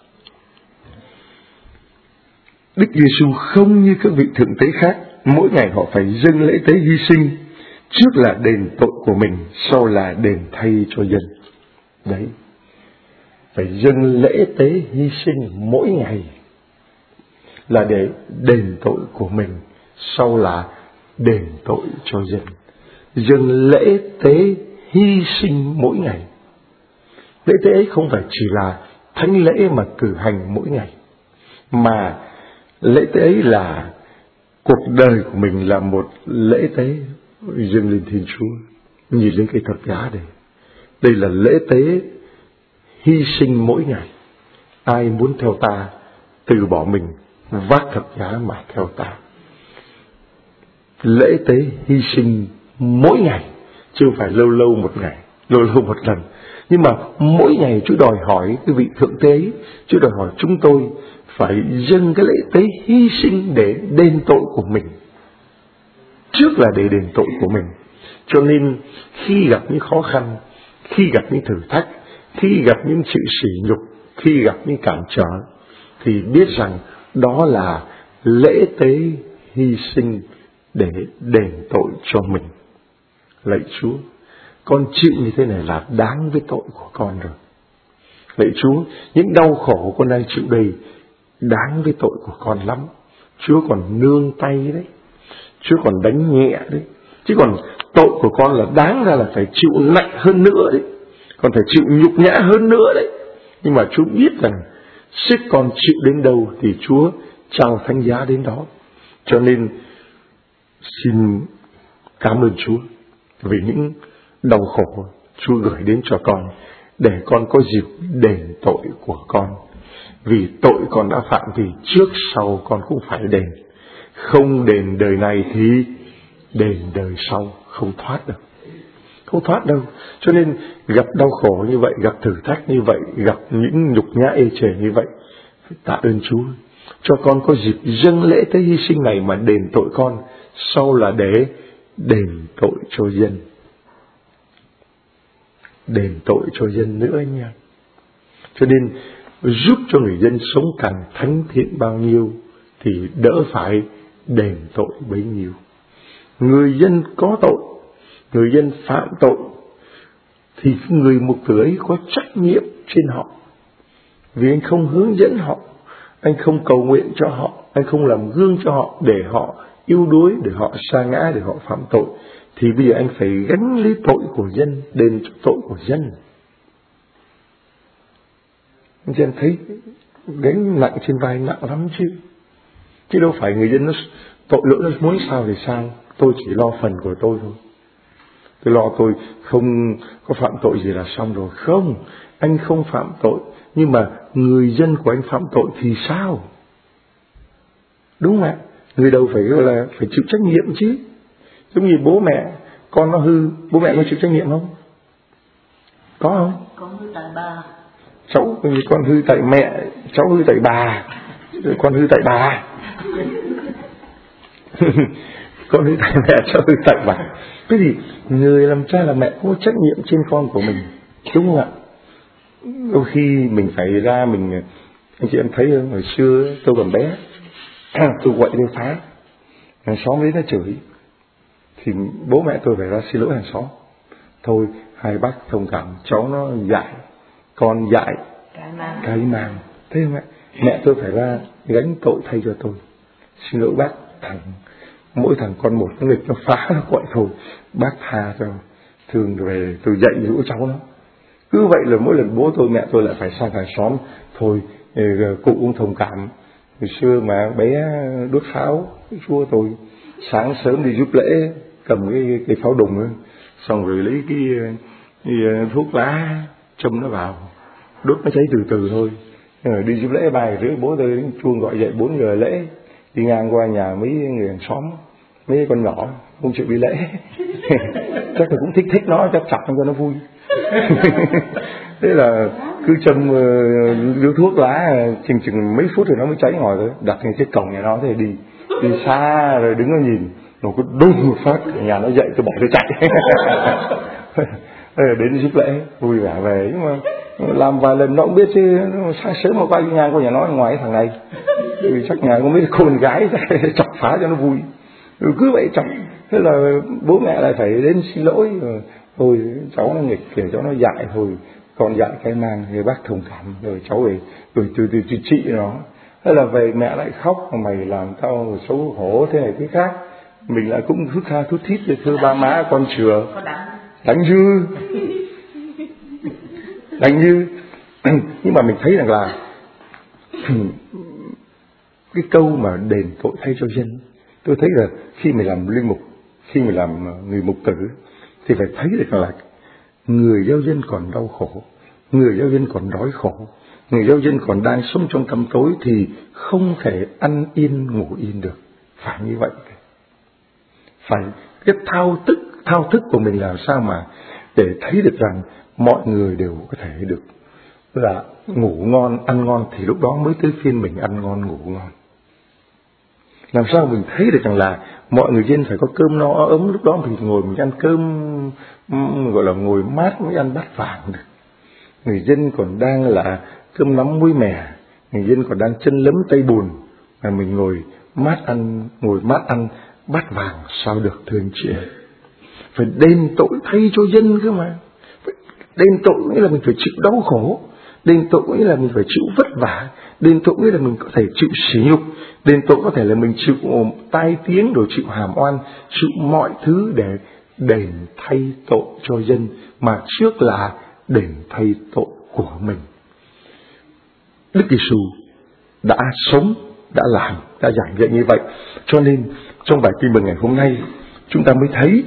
Speaker 1: Đức Giêsu không như các vị thượng tế khác, mỗi ngày họ phải dâng lễ tế hy sinh, trước là đền tội của mình, sau là đền thay cho dân. Đấy, phải dâng lễ tế hy sinh mỗi ngày là để đền tội của mình, sau là đền tội cho dân. Dâng lễ tế hy sinh mỗi ngày. Lễ tế ấy không phải chỉ là thánh lễ mà cử hành mỗi ngày, mà lễ tế ấy là cuộc đời của mình là một lễ tế dâng lên Thiên Chúa. Nhìn lên cái thập giá đây, đây là lễ tế hy sinh mỗi ngày. Ai muốn theo ta, từ bỏ mình, vác thập giá mà theo ta. Lễ tế hy sinh mỗi ngày, chứ không phải lâu lâu một ngày, lâu lâu một lần. Nhưng mà mỗi ngày Chúa đòi hỏi cái vị thượng tế, Chúa đòi hỏi chúng tôi phải dâng cái lễ tế hy sinh để đền tội của mình. Trước là để đền tội của mình. Cho nên khi gặp những khó khăn, khi gặp những thử thách, khi gặp những sự sỉ nhục, khi gặp những cản trở, thì biết rằng đó là lễ tế hy sinh để đền tội cho mình. Lạy Chúa, con chịu như thế này là đáng với tội của con rồi. Lạy Chúa, những đau khổ con đang chịu đây đáng với tội của con lắm. Chúa còn nương tay đấy, Chúa còn đánh nhẹ đấy, chứ còn tội của con là đáng ra là phải chịu nặng hơn nữa đấy, còn phải chịu nhục nhã hơn nữa đấy. Nhưng mà Chúa biết rằng sức con chịu đến đâu thì Chúa trao thánh giá đến đó. Cho nên xin cảm ơn Chúa vì những đau khổ Chúa gửi đến cho con, để con có dịp đền tội của con. Vì tội con đã phạm thì trước sau con cũng phải đền. Không đền đời này thì đền đời sau, không thoát đâu. Không thoát đâu. Cho nên gặp đau khổ như vậy, gặp thử thách như vậy, gặp những nhục nhã ê chề như vậy, phải tạ ơn Chúa cho con có dịp dâng lễ tế hy sinh này mà đền tội con, sau là để đền tội cho dân. Đền tội cho dân nữa nha. Cho nên giúp cho người dân sống càng thánh thiện bao nhiêu thì đỡ phải đền tội bấy nhiêu. Người dân có tội, người dân phạm tội, thì người mục tử ấy có trách nhiệm trên họ. Vì anh không hướng dẫn họ, anh không cầu nguyện cho họ, anh không làm gương cho họ để họ yếu đuối, để họ sa ngã, để họ phạm tội, thì bây giờ anh phải gánh lấy tội của dân, đền cho tội của dân. Anh chị em thấy gánh nặng trên vai nặng lắm chứ đâu phải người dân nó tội lỗi nó muốn sao thì sao, tôi chỉ lo phần của tôi thôi, tôi lo tôi không có phạm tội gì là xong rồi. Không, anh không phạm tội, nhưng mà người dân của anh phạm tội thì sao? Đúng không ạ? Người đầu phải gọi là phải chịu trách nhiệm chứ. Giống như bố mẹ, con nó hư, bố mẹ có chịu trách nhiệm không? Có không?
Speaker 7: Con hư tại bà.
Speaker 1: Cháu, con hư tại mẹ, cháu hư tại bà, con hư tại bà. Con hư tại mẹ, cháu hư tại bà. Cái gì? Người làm cha làm mẹ có trách nhiệm trên con của mình, đúng không ạ? Đôi khi mình phải ra mình, anh chị em thấy không? Hồi xưa tôi còn bé, tôi quậy lên phá, hàng xóm đến nó chửi, thì bố mẹ tôi phải ra xin lỗi hàng xóm. Thôi hai bác thông cảm, cháu nó dại, con dại cái mang, thấy không ạ? Mẹ tôi phải ra gánh tội thay cho tôi. Xin lỗi bác, mỗi thằng con một nó nghịch, nó phá, nó quậy, thôi bác tha cho, thường về tôi dạy dỗ cháu nó. Cứ vậy là mỗi lần bố tôi mẹ tôi lại phải sang hàng xóm, thôi cụ cũng thông cảm, hồi xưa mà bé đốt pháo chua tôi, sáng sớm đi giúp lễ cầm cái pháo đùng ấy, xong rồi lấy cái thuốc lá châm nó vào, đốt nó cháy từ từ thôi. Đi giúp lễ 3 giờ rưỡi bố tôi chuông gọi dậy 4 giờ lễ, đi ngang qua nhà mấy người hàng xóm, mấy con nhỏ không chịu đi lễ. Chắc là cũng thích nó, chắc chặt cho nó vui. Thế là cứ châm điếu thuốc lá chừng mấy phút rồi nó mới cháy ngồi rồi, đặt trên cái cổng nhà nó, thế đi xa rồi đứng nó nhìn, nó cứ đùng một phát, nhà nó dậy tôi bỏ tôi chạy. Đến giúp lễ vui vẻ về, nhưng mà làm vài lần nó cũng biết chứ, sáng sớm mà qua ngang qua nhà nó ngoài thằng này, chắc nhà có mấy con gái chọc phá cho nó vui, cứ vậy chọc. Thế là bố mẹ lại phải đến xin lỗi, thôi cháu nó nghịch, để cháu nó dại, thôi con dạy cái mang, người bác thông cảm, rồi cháu về rồi từ trị nó. Thế là về mẹ lại khóc, mày làm tao xấu hổ thế này thế khác. Mình lại cũng thút tha thút thít về thưa ba má con chừa. Đánh như nhưng mà mình thấy rằng là cái câu mà đền tội thay cho dân, tôi thấy là khi mình làm linh mục, khi mình làm người mục tử thì phải thấy được là người giáo dân còn đau khổ, người giáo dân còn đói khổ, người giáo dân còn đang sống trong tăm tối thì không thể ăn yên ngủ yên được. Phải như vậy. Phải cái thao thức của mình làm sao mà để thấy được rằng mọi người đều có thể được là ngủ ngon, ăn ngon, thì lúc đó mới tới phiên mình ăn ngon, ngủ ngon. Làm sao mình thấy được rằng là mọi người dân phải có cơm no ấm, lúc đó mình ngồi mình ăn cơm gọi là ngồi mát mới ăn bát vàng được. Người dân còn đang là cơm nắm muối mè, người dân còn đang chân lấm tay bùn, mà mình ngồi mát ăn bát vàng sao được, thưa anh chị em. Phải đền tội thay cho dân cơ mà. Đền tội nghĩa là mình phải chịu đau khổ, đền tội nghĩa là mình phải chịu vất vả, đền tội nghĩa là mình có thể chịu sỉ nhục, đền tội có thể là mình chịu tai tiếng, rồi chịu hàm oan, chịu mọi thứ để đền thay tội cho dân, mà trước là đền thay tội của mình. Đức Giêsu đã sống, đã làm, đã giảng dạy như vậy. Cho nên trong bài tin mừng ngày hôm nay chúng ta mới thấy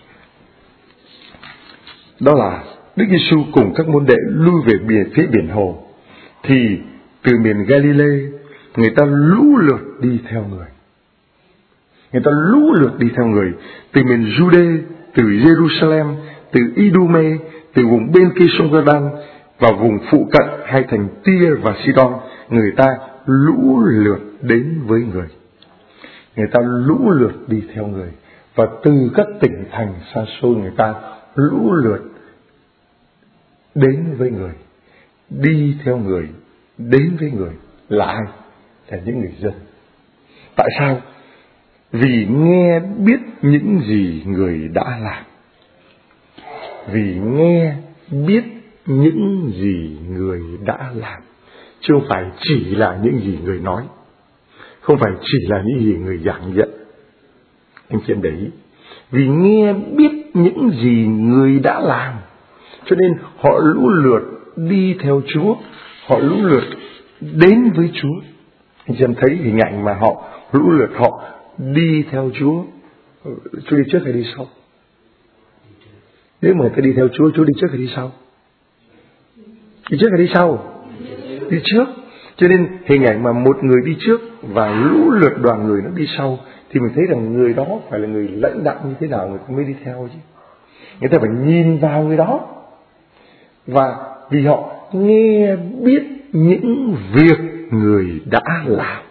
Speaker 1: đó là Đức Giêsu cùng các môn đệ lui về phía biển hồ, thì từ miền Galilee người ta lũ lượt đi theo người. Người ta lũ lượt đi theo người từ miền Jude, từ Jerusalem, từ Idume, từ vùng bên kia sông Giô-đan và vùng phụ cận hai thành Tyre và Sidon. Người ta lũ lượt đến với người. Người ta lũ lượt đi theo người. Và từ các tỉnh thành xa xôi người ta lũ lượt đến với người, đi theo người, đến với người. Là ai? Là những người dân. Tại sao? Vì nghe biết những gì người đã làm. Vì nghe biết những gì người đã làm, chứ không phải chỉ là những gì người nói, không phải chỉ là những gì người giảng dạy. Anh chị em để ý, vì nghe biết những gì người đã làm, cho nên họ lũ lượt đi theo Chúa, họ lũ lượt đến với Chúa. Anh chị em thấy hình ảnh mà họ lũ lượt họ đi theo Chúa. Chúa đi trước hay đi sau? Nếu mà người ta đi theo Chúa, Chúa đi trước hay đi sau? Đi trước hay đi sau? Đi trước. Cho nên hình ảnh mà một người đi trước và lũ lượt đoàn người nó đi sau, thì mình thấy rằng người đó phải là người lãnh đạo như thế nào người ta mới đi theo chứ. Người ta phải nhìn vào người đó. Và vì họ nghe biết những việc người đã làm.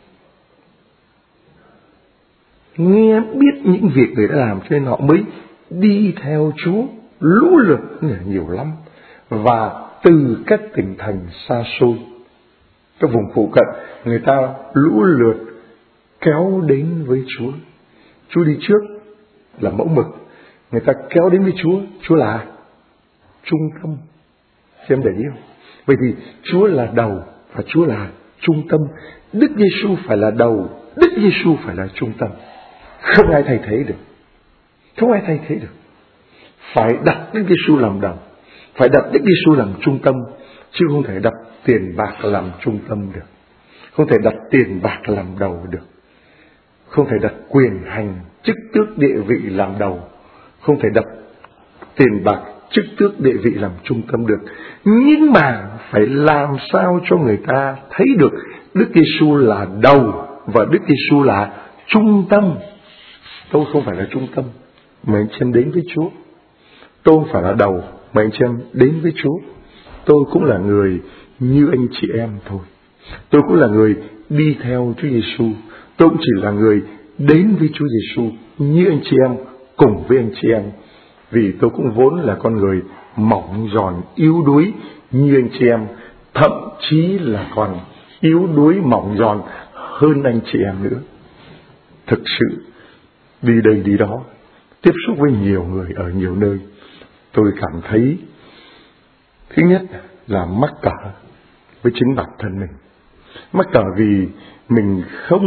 Speaker 1: Nghe biết những việc người đã làm, cho nên họ mới đi theo Chúa, lũ lượt nhiều lắm. Và từ các tỉnh thành xa xôi, các vùng phụ cận, người ta lũ lượt kéo đến với Chúa. Chúa đi trước là mẫu mực, người ta kéo đến với Chúa. Chúa là trung tâm. Xem để ý không? Vậy thì Chúa là đầu và Chúa là trung tâm. Đức Giêsu phải là đầu, Đức Giêsu phải là trung tâm. Không ai thay thế được. Không ai thay thế được. Phải đặt Đức Giêsu làm đầu, phải đặt Đức Giêsu làm trung tâm, chứ không thể đặt tiền bạc làm trung tâm được. Không thể đặt tiền bạc làm đầu được. Không thể đặt quyền hành, chức tước, địa vị làm đầu. Không thể đặt tiền bạc, chức tước, địa vị làm trung tâm được. Nhưng mà phải làm sao cho người ta thấy được Đức Giêsu là đầu và Đức Giêsu là trung tâm. Tôi không phải là trung tâm mà anh chị em đến với Chúa. Tôi không phải là đầu mà anh chị em đến với Chúa. Tôi cũng là người như anh chị em thôi. Tôi cũng là người đi theo Chúa Giêsu. Tôi cũng chỉ là người đến với Chúa Giêsu như anh chị em, cùng với anh chị em. Vì tôi cũng vốn là con người mỏng giòn, yếu đuối như anh chị em, thậm chí là còn yếu đuối mỏng giòn hơn anh chị em nữa. Thực sự đi đây đi đó, tiếp xúc với nhiều người ở nhiều nơi, tôi cảm thấy Thứ nhất là mắc cỡ với chính bản thân mình. Mắc cỡ vì mình không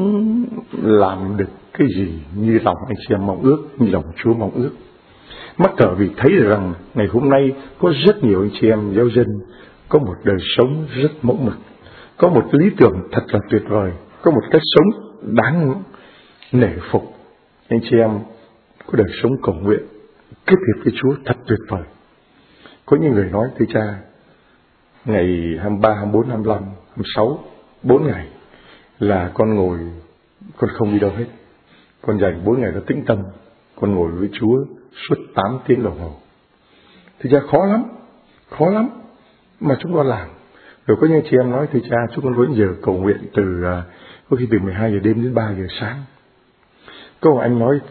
Speaker 1: làm được cái gì như lòng anh chị em mong ước, như lòng Chúa mong ước. Mắc cỡ vì thấy được rằng ngày hôm nay có rất nhiều anh chị em giáo dân có một đời sống rất mẫu mực, có một lý tưởng thật là tuyệt vời, có một cách sống đáng nể phục. Anh chị em có đời sống cầu nguyện kết hiệp với Chúa thật tuyệt vời. Có những người nói thưa cha, ngày 23, 24, 25, 26, 4 ngày là con ngồi, con không đi đâu hết. Con dành 4 ngày đó tĩnh tâm, con ngồi với Chúa suốt 8 tiếng đồng hồ. Thưa cha khó lắm mà chúng con làm. Rồi có những chị em nói thưa cha, chúng con vẫn giờ cầu nguyện có khi từ 12 giờ đêm đến 3 giờ sáng. Có một anh nói,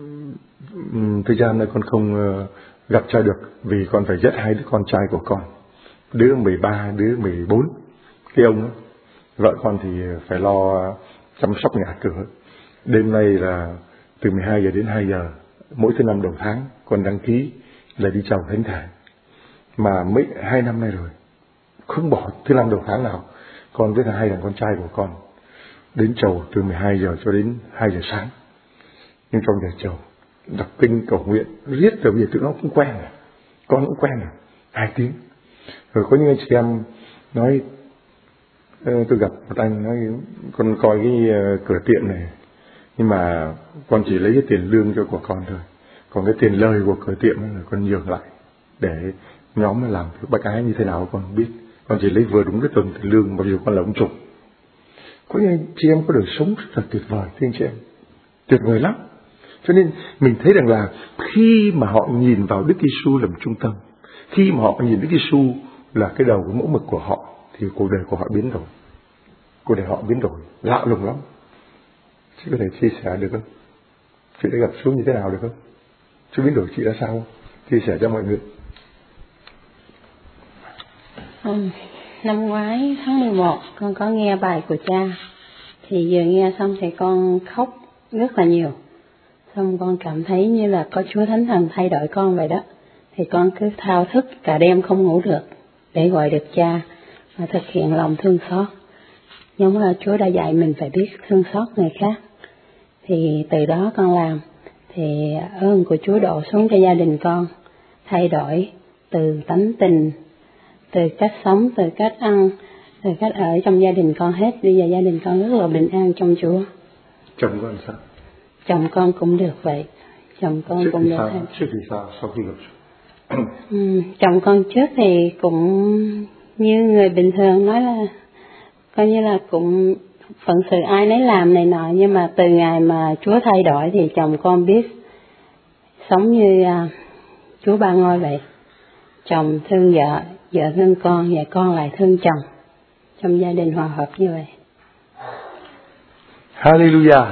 Speaker 1: thưa cha, nay con không gặp cha được vì con phải dắt 2 đứa con trai của con, đứa 13, đứa 14. Cái ông đó, vợ con thì phải lo chăm sóc nhà cửa. Đêm nay là từ 12 giờ đến 2 giờ mỗi thứ năm đầu tháng con đăng ký là đi chầu thánh thể, mà mấy 2 năm nay rồi không bỏ thứ năm đầu tháng nào. Con với 2 thằng con trai của con đến chầu từ 12 giờ cho đến 2 giờ sáng. Nhưng trong giờ chầu đọc kinh cầu nguyện riết rồi, bây giờ tụi nó cũng quen rồi, con cũng quen rồi, 2 tiếng. Rồi có những anh chị em nói, tôi gặp một anh nói, con coi cái cửa tiệm này nhưng mà con chỉ lấy cái tiền lương cho của con thôi, còn cái tiền lời của cửa tiệm là con nhường lại để nhóm nó làm bác ái như thế nào con không biết. Con chỉ lấy vừa đúng cái tuần tiền lương, mặc dù con là ông chủ. Có những anh chị em có đời sống rất là tuyệt vời, thưa anh chị em, tuyệt vời lắm. Cho nên mình thấy rằng là khi mà họ nhìn vào Đức Giêsu làm trung tâm, khi mà họ nhìn Đức Giêsu là cái đầu, cái mẫu mực của họ, thì cuộc đời của họ biến đổi. Cuộc đời họ biến đổi lạ lùng lắm. Chị có thể chia sẻ được không? Chị đã gặp Chúa như thế nào được không? Chúa biến đổi chị ra sao không? Chia sẻ cho mọi người.
Speaker 5: Năm ngoái tháng 11 con có nghe bài của cha, thì vừa nghe xong thì con khóc rất là nhiều. Xong con cảm thấy như là có Chúa Thánh Thần thay đổi con vậy đó. Thì con cứ thao thức cả đêm không ngủ được để gọi được cha và thực hiện lòng thương xót. Nhưng mà Chúa đã dạy mình phải biết thương xót người khác. Thì từ đó con làm, thì ơn của Chúa đổ xuống cho gia đình con, thay đổi từ tánh tình, từ cách sống, từ cách ăn, từ cách ở trong gia đình con hết. Bây giờ gia đình con rất là bình an trong Chúa.
Speaker 1: Chồng con sao?
Speaker 5: Chồng con cũng được vậy. Chồng con cũng được.
Speaker 1: Trước thì sao? Sau khi gặp
Speaker 5: chồng con trước thì cũng như người bình thường, nói là coi như là cũng phận sự ai nấy làm này nọ, nhưng mà từ ngày mà Chúa thay đổi thì chồng con biết sống như Chúa Ba Ngôi vậy. Chồng thương vợ, vợ thương con, và con lại thương chồng, trong gia đình hòa hợp như vậy.
Speaker 1: Hallelujah.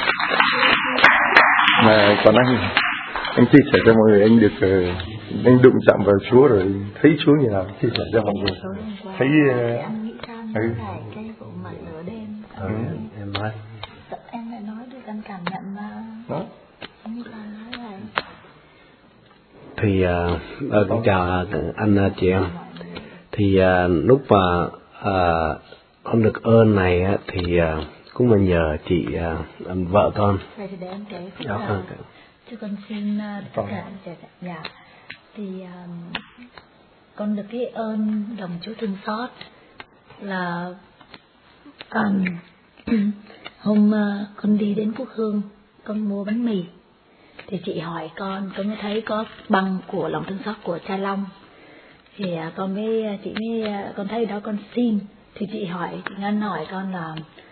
Speaker 1: Mà còn anh chia sẻ cho mọi người, anh được anh đụng chạm vào Chúa rồi thấy Chúa như nào, chia sẻ cho mọi người. Thấy
Speaker 3: cái vụ mà nửa đêm.
Speaker 4: Em nói.
Speaker 3: Em lại nói được, anh cảm nhận mà. Đó. Như là nói vậy.
Speaker 8: Thì cũng chào anh chị em. Thì lúc mà con được ơn này thì cũng là nhờ chị vợ con.
Speaker 3: Vậy thì để em kể cho con xin tất cả dạ. Thì con được cái ơn đồng Chúa thương xót là hôm con đi đến Phúc Hương, con mua bánh mì, thì chị hỏi con mới thấy có băng của lòng thương xót của cha Long, thì con thấy đó con xin, thì chị Ngân hỏi con là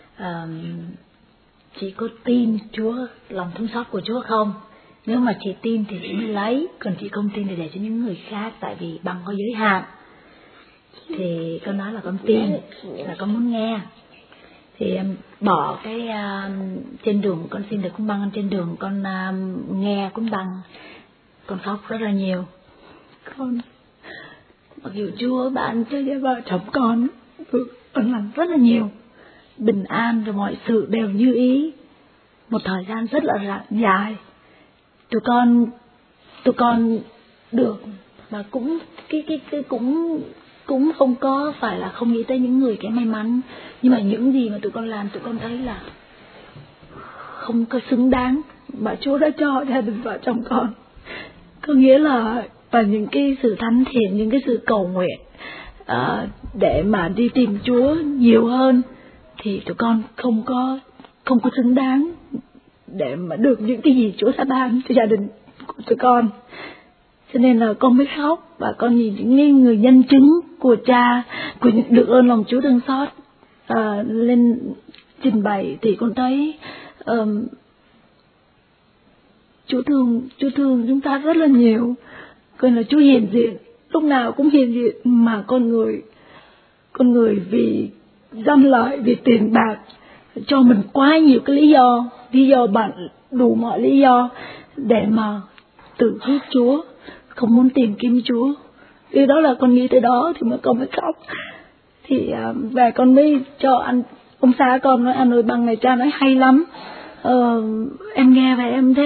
Speaker 3: chị có tin Chúa, lòng thương xót của Chúa không? Nếu mà chị tin thì chị mới lấy, còn chị không tin thì để cho những người khác, tại vì băng có giới hạn. Thì con nói là con tin, là con muốn nghe. Thì bỏ cái trên đường con xin được cuốn băng, trên đường con nghe cuốn băng, con khóc rất là nhiều. Con mặc dù Chúa ban cho vợ chồng con làm rất là nhiều, bình an rồi mọi sự đều như ý, một thời gian rất là dài. Tụi con được Mà cũng cũng không có phải là không nghĩ tới những người kẻ may mắn, nhưng mà những gì mà tụi con làm, tụi con thấy là không có xứng đáng mà Chúa đã cho gia đình vợ chồng con. Có nghĩa là và những cái sự thánh thiện, những cái sự cầu nguyện để mà đi tìm Chúa nhiều hơn, thì tụi con không có xứng đáng để mà được những cái gì Chúa đã ban cho gia đình của tụi con. Cho nên là con mới khóc, và con nhìn những người nhân chứng của cha, của những được ơn lòng Chúa thương xót lên trình bày, thì con thấy Chúa thương chúng ta rất là nhiều. Coi là Chúa hiện diện, lúc nào cũng hiện diện, mà con người vì danh lợi, vì tiền bạc cho mình quá nhiều cái lý do bạn đủ mọi lý do để mà tự hút Chúa, không muốn tìm kiếm Chúa. Vì đó là con nghĩ tới đó thì mà con mới khóc. Thì về con mới cho ông xã con nói, anh ơi, băng này cha nói hay lắm. Em nghe và em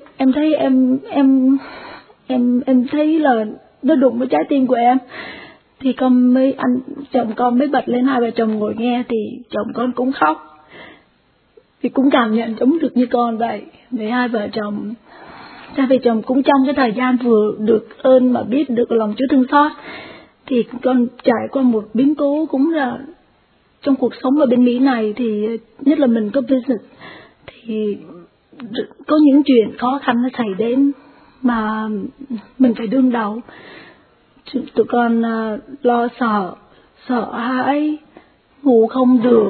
Speaker 3: thấy là nó đụng với trái tim của em. Thì chồng con mới bật lên, hai vợ chồng ngồi nghe, thì chồng con cũng khóc, thì cũng cảm nhận giống được như con vậy. Với hai vợ chồng, cha vợ chồng cũng trong cái thời gian vừa được ơn mà biết được lòng Chúa thương xót, thì con trải qua một biến cố cũng là trong cuộc sống ở bên Mỹ này, thì nhất là mình có business thì có những chuyện khó khăn nó xảy đến mà mình phải đương đầu. Tụi con lo sợ hãi, ngủ không được,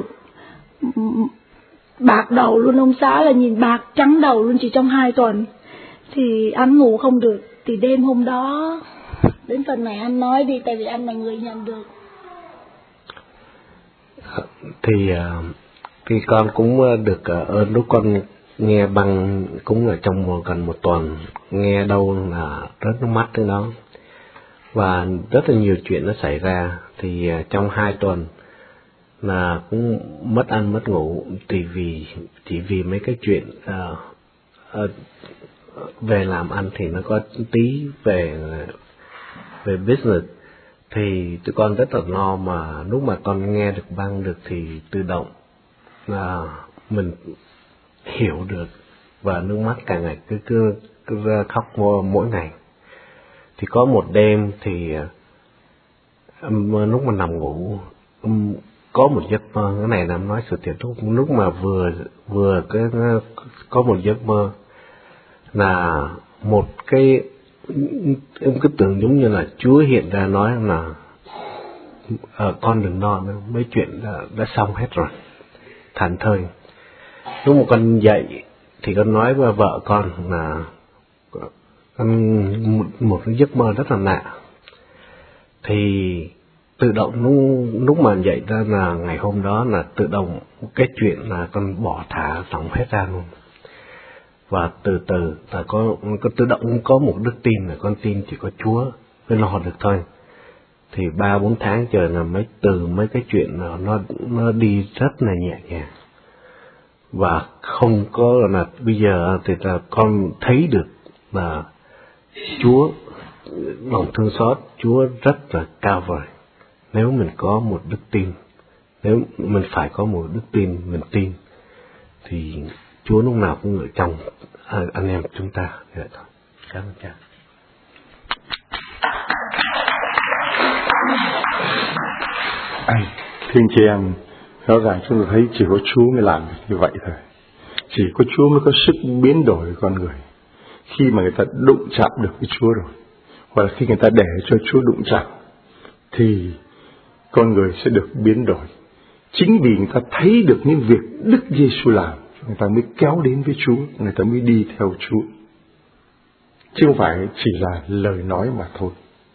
Speaker 3: bạc đầu luôn. Ông xã là nhìn bạc trắng đầu luôn chỉ trong 2 tuần, thì anh ngủ không được. Thì đêm hôm đó, đến phần này anh nói đi, tại vì anh là người nhận được.
Speaker 8: Thì con cũng được ơn lúc con nghe băng cũng ở trong gần 1 tuần, nghe đâu là rớt nước mắt tới đó, và rất là nhiều chuyện nó xảy ra. Thì trong 2 tuần là cũng mất ăn mất ngủ, chỉ vì mấy cái chuyện về làm ăn thì nó có tí về business. Thì tụi con rất là lo, mà lúc mà con nghe được băng được thì tự động mình hiểu được, và nước mắt càng ngày cứ khóc mỗi ngày. Thì có một đêm thì lúc mà nằm ngủ, có một giấc mơ, cái này là nói sự thiệt, lúc mà vừa có một giấc mơ là một cái, em cứ tưởng giống như là Chúa hiện ra nói là con đừng lo nữa, mấy chuyện đã xong hết rồi, thảnh thơi. Lúc mà con dậy thì con nói với vợ con là một cái giấc mơ rất là lạ. Thì tự động lúc mà dậy ra là ngày hôm đó là tự động cái chuyện là con bỏ thả lỏng hết ra luôn. Và từ từ là có tự động có một đức tin, là con tin chỉ có Chúa mới lo được thôi. Thì 3-4 tháng trời là mấy cái chuyện nó đi rất là nhẹ nhàng. Và không có là bây giờ thì là con thấy được là Chúa lòng thương xót, Chúa rất là cao vời. Nếu mình có một đức tin, nếu mình phải có một đức tin, mình tin, thì Chúa lúc nào cũng ở trong anh em chúng ta. Vậy thôi. Cảm ơn cha.
Speaker 1: Thưa anh chị em, rõ ràng chúng tôi thấy chỉ có Chúa mới làm được như vậy thôi. Chỉ có Chúa mới có sức biến đổi con người. Khi mà người ta đụng chạm được với Chúa rồi, hoặc là khi người ta để cho Chúa đụng chạm, thì con người sẽ được biến đổi. Chính vì người ta thấy được những việc Đức Giêsu làm, người ta mới kéo đến với Chúa, người ta mới đi theo Chúa. Chứ không phải chỉ là lời nói mà thôi.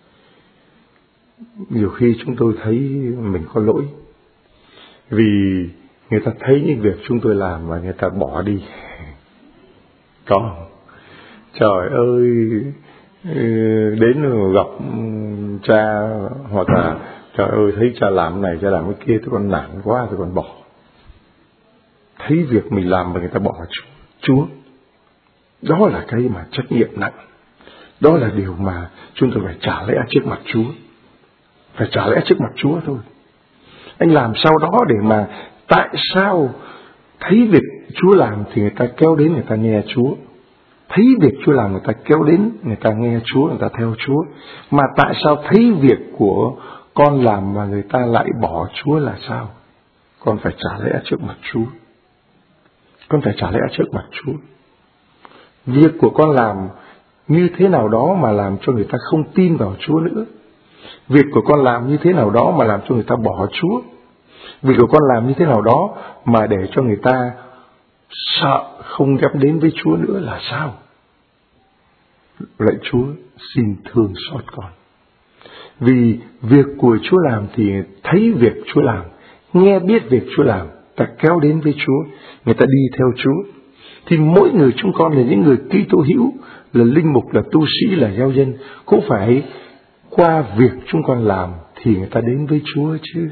Speaker 1: Nhiều khi chúng tôi thấy mình có lỗi, vì người ta thấy những việc chúng tôi làm và người ta bỏ đi. Có không? Trời ơi, đến gặp cha, hoặc là trời ơi thấy cha làm cái này, cha làm cái kia, tôi còn nản quá, tôi còn bỏ. Thấy việc mình làm mà người ta bỏ Chúa, đó là cái mà trách nhiệm nặng. Đó là điều mà chúng tôi phải trả lẽ trước mặt Chúa. Phải trả lẽ trước mặt Chúa thôi. Anh làm sao đó để mà tại sao thấy việc Chúa làm thì người ta kéo đến người ta nghe Chúa. Thấy việc Chúa làm người ta kéo đến người ta nghe Chúa, người ta theo Chúa. Mà tại sao thấy việc của con làm mà người ta lại bỏ Chúa là sao? Con phải trả lẽ trước mặt Chúa. Con phải trả lẽ trước mặt Chúa. Việc của con làm như thế nào đó mà làm cho người ta không tin vào Chúa nữa. Việc của con làm như thế nào đó mà làm cho người ta bỏ Chúa. Việc của con làm như thế nào đó mà để cho người ta sợ không dám đến với Chúa nữa là sao? Lạy Chúa, xin thương xót con. Vì việc của Chúa làm thì thấy việc Chúa làm, nghe biết việc Chúa làm, ta kéo đến với Chúa, người ta đi theo Chúa. Thì mỗi người chúng con là những người Kitô hữu, là linh mục, là tu sĩ, là giáo dân, cũng phải qua việc chúng con làm thì người ta đến với Chúa chứ.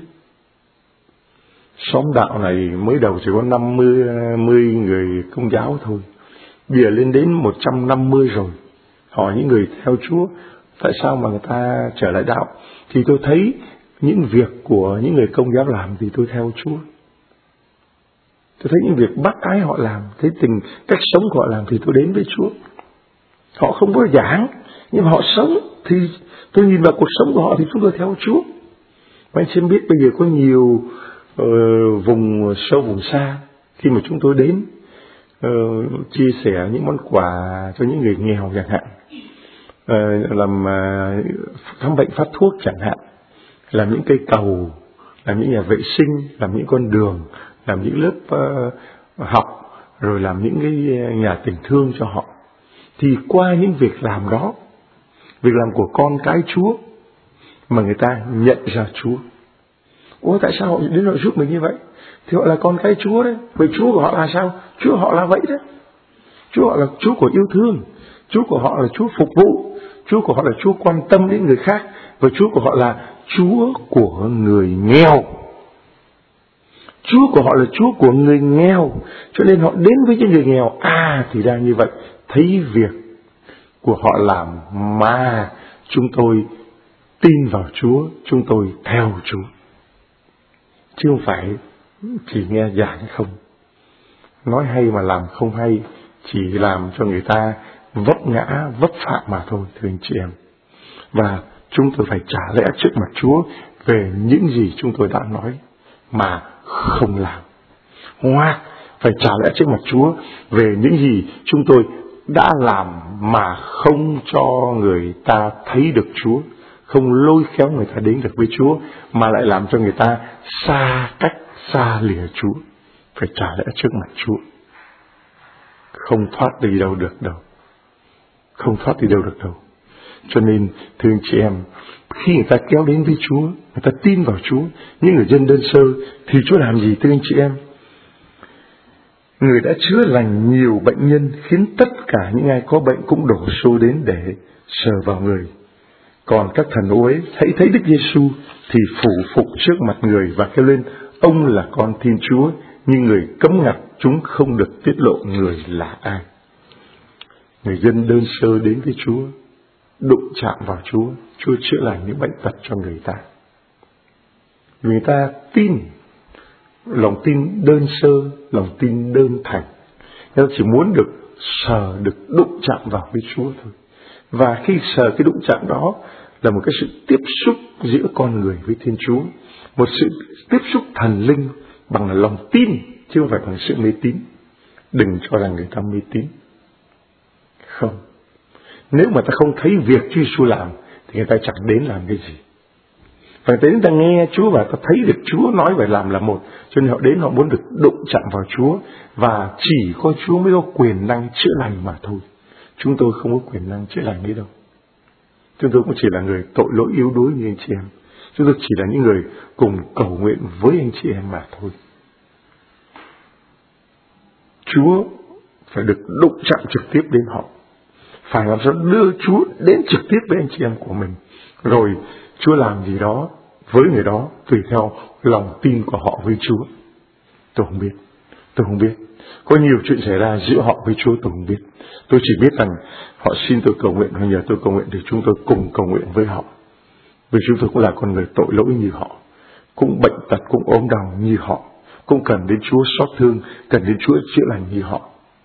Speaker 1: Xóm đạo này mới đầu chỉ có 50 người Công giáo thôi, bây giờ lên đến 150 rồi. Hỏi những người theo Chúa tại sao mà người ta trở lại đạo, thì tôi thấy những việc của những người Công giáo làm thì tôi theo Chúa. Tôi thấy những việc bác ái họ làm, thấy cách sống của họ làm thì tôi đến với Chúa. Họ không có giảng, nhưng mà họ sống thì tôi nhìn vào cuộc sống của họ thì chúng tôi theo Chúa. Và anh xem biết bây giờ có nhiều vùng sâu vùng xa, khi mà chúng tôi đến chia sẻ những món quà cho những người nghèo chẳng hạn, làm khám bệnh phát thuốc chẳng hạn, làm những cây cầu, làm những nhà vệ sinh, làm những con đường, làm những lớp học, rồi làm những cái nhà tình thương cho họ. Thì qua những việc làm đó, việc làm của con cái Chúa, mà người ta nhận ra Chúa. Ủa tại sao họ đến họ giúp mình như vậy? Thì họ là con cái Chúa đấy. Vậy Chúa của họ là sao? Chúa họ là vậy đấy. Chúa họ là Chúa của yêu thương. Chúa của họ là Chúa phục vụ. Chúa của họ là Chúa quan tâm đến người khác. Và Chúa của họ là Chúa của người nghèo. Chúa của họ là Chúa của người nghèo. Cho nên họ đến với những người nghèo. Thì ra như vậy. Thấy việc của họ làm mà chúng tôi tin vào Chúa, chúng tôi theo Chúa. Chứ không phải chỉ nghe giảng không. Nói hay mà làm không hay, chỉ làm cho người ta vấp ngã, vấp phạm mà thôi, thưa anh chị em. Và chúng tôi phải trả lẽ trước mặt Chúa về những gì chúng tôi đã nói mà không làm. Hoặc phải trả lẽ trước mặt Chúa về những gì chúng tôi đã làm mà không cho người ta thấy được Chúa, không lôi kéo người ta đến được với Chúa, mà lại làm cho người ta xa lìa Chúa. Phải trả lẽ trước mặt Chúa. Không thoát đi đâu được đâu. Không thoát đi đâu được đâu. Cho nên, thưa anh chị em, khi người ta kéo đến với Chúa, người ta tin vào Chúa, những người dân đơn sơ, thì Chúa làm gì thưa anh chị em? Người đã chữa lành nhiều bệnh nhân, khiến tất cả những ai có bệnh cũng đổ xô đến để sờ vào người. Còn các thần ô ấy thấy Đức Giêsu thì phủ phục trước mặt người và kêu lên: ông là con Thiên Chúa. Nhưng người cấm ngặt chúng không được tiết lộ người là ai. Người dân đơn sơ đến với Chúa, đụng chạm vào Chúa, Chúa chữa lành những bệnh tật cho người ta. Người ta tin, lòng tin đơn sơ, lòng tin đơn thành. Người ta chỉ muốn được sờ, được đụng chạm vào với Chúa thôi. Và khi sờ cái đụng chạm đó là một cái sự tiếp xúc giữa con người với Thiên Chúa, một sự tiếp xúc thần linh bằng lòng tin, chứ không phải bằng sự mê tín. Đừng cho rằng người ta mê tín. Không. Nếu mà ta không thấy việc Chúa Giêsu làm thì người ta chẳng đến làm cái gì. Phải đến ta nghe Chúa và ta thấy được Chúa nói phải làm là một. Cho nên họ đến họ muốn được đụng chạm vào Chúa. Và chỉ có Chúa mới có quyền năng chữa lành mà thôi. Chúng tôi không có quyền năng chữa lành ấy đâu. Chúng tôi cũng chỉ là người tội lỗi yếu đuối như anh chị em. Chúng tôi chỉ là những người cùng cầu nguyện với anh chị em mà thôi. Chúa phải được đụng chạm trực tiếp đến họ. Phải làm sao đưa Chúa đến trực tiếp với anh chị em của mình. Rồi Chúa làm gì đó với người đó tùy theo lòng tin của họ với Chúa. Tôi không biết. Tôi không biết. Có nhiều chuyện xảy ra giữa họ với Chúa tôi không biết. Tôi chỉ biết rằng họ xin tôi cầu nguyện, hoặc nhờ tôi cầu nguyện thì chúng tôi cùng cầu nguyện với họ. Vì chúng tôi cũng là con người tội lỗi như họ, cũng bệnh tật, cũng ốm đau như họ, cũng cần đến Chúa xót thương, cần đến Chúa chữa lành như họ.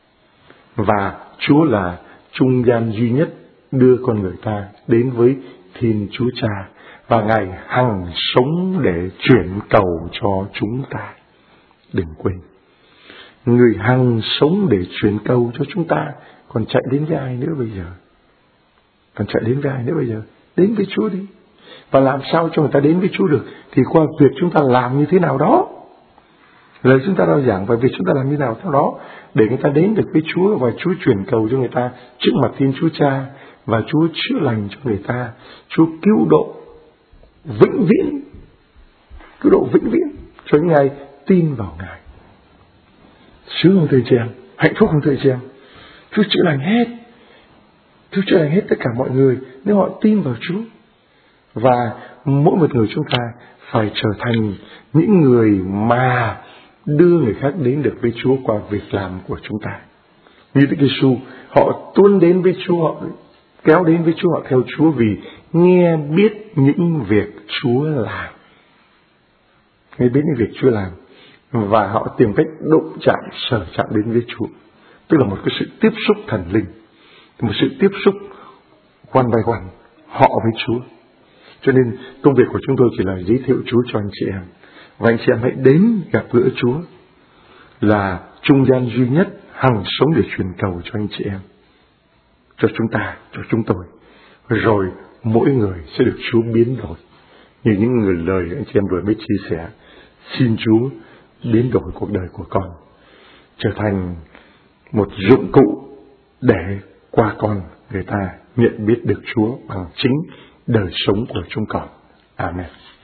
Speaker 1: Và Chúa là trung gian duy nhất đưa con người ta đến với Thiên Chúa Cha, và Ngài hằng sống để chuyển cầu cho chúng ta. Đừng quên, Người hằng sống để chuyển cầu cho chúng ta, còn chạy đến với ai nữa bây giờ? Còn chạy đến với ai nữa bây giờ? Đến với Chúa đi. Và làm sao cho người ta đến với Chúa được? Thì qua việc chúng ta làm như thế nào đó. Lời chúng ta rao giảng và việc chúng ta làm như thế nào theo đó, để người ta đến được với Chúa, và Chúa chuyển cầu cho người ta trước mặt Thiên Chúa Cha, và Chúa chữa lành cho người ta, Chúa cứu độ vĩnh viễn, cứu độ vĩnh viễn cho những ai tin vào Ngài. Sướng không thưa chị em? Hạnh phúc không thưa chị em? Chúa chữa lành hết, Chúa chữa lành hết tất cả mọi người nếu họ tin vào Chúa. Và mỗi một người chúng ta phải trở thành những người mà đưa người khác đến được với Chúa qua việc làm của chúng ta. Như Đức Giêsu, họ tuôn đến với Chúa, họ kéo đến với Chúa, họ theo Chúa vì nghe biết những việc Chúa làm. Nghe biết những việc Chúa làm, và họ tìm cách đụng chạm, sở chạm đến với Chúa. Tức là một cái sự tiếp xúc thần linh, một sự tiếp xúc one by one, họ với Chúa. Cho nên công việc của chúng tôi chỉ là giới thiệu Chúa cho anh chị em. Và anh chị em hãy đến gặp gỡ Chúa, là trung gian duy nhất hằng sống để truyền cầu cho anh chị em, cho chúng ta, cho chúng tôi. Rồi mỗi người sẽ được Chúa biến đổi, như những người lời anh chị em vừa mới chia sẻ. Xin Chúa biến đổi cuộc đời của con, trở thành một dụng cụ để qua con người ta nhận biết được Chúa bằng chính đời sống của chúng con. Amen.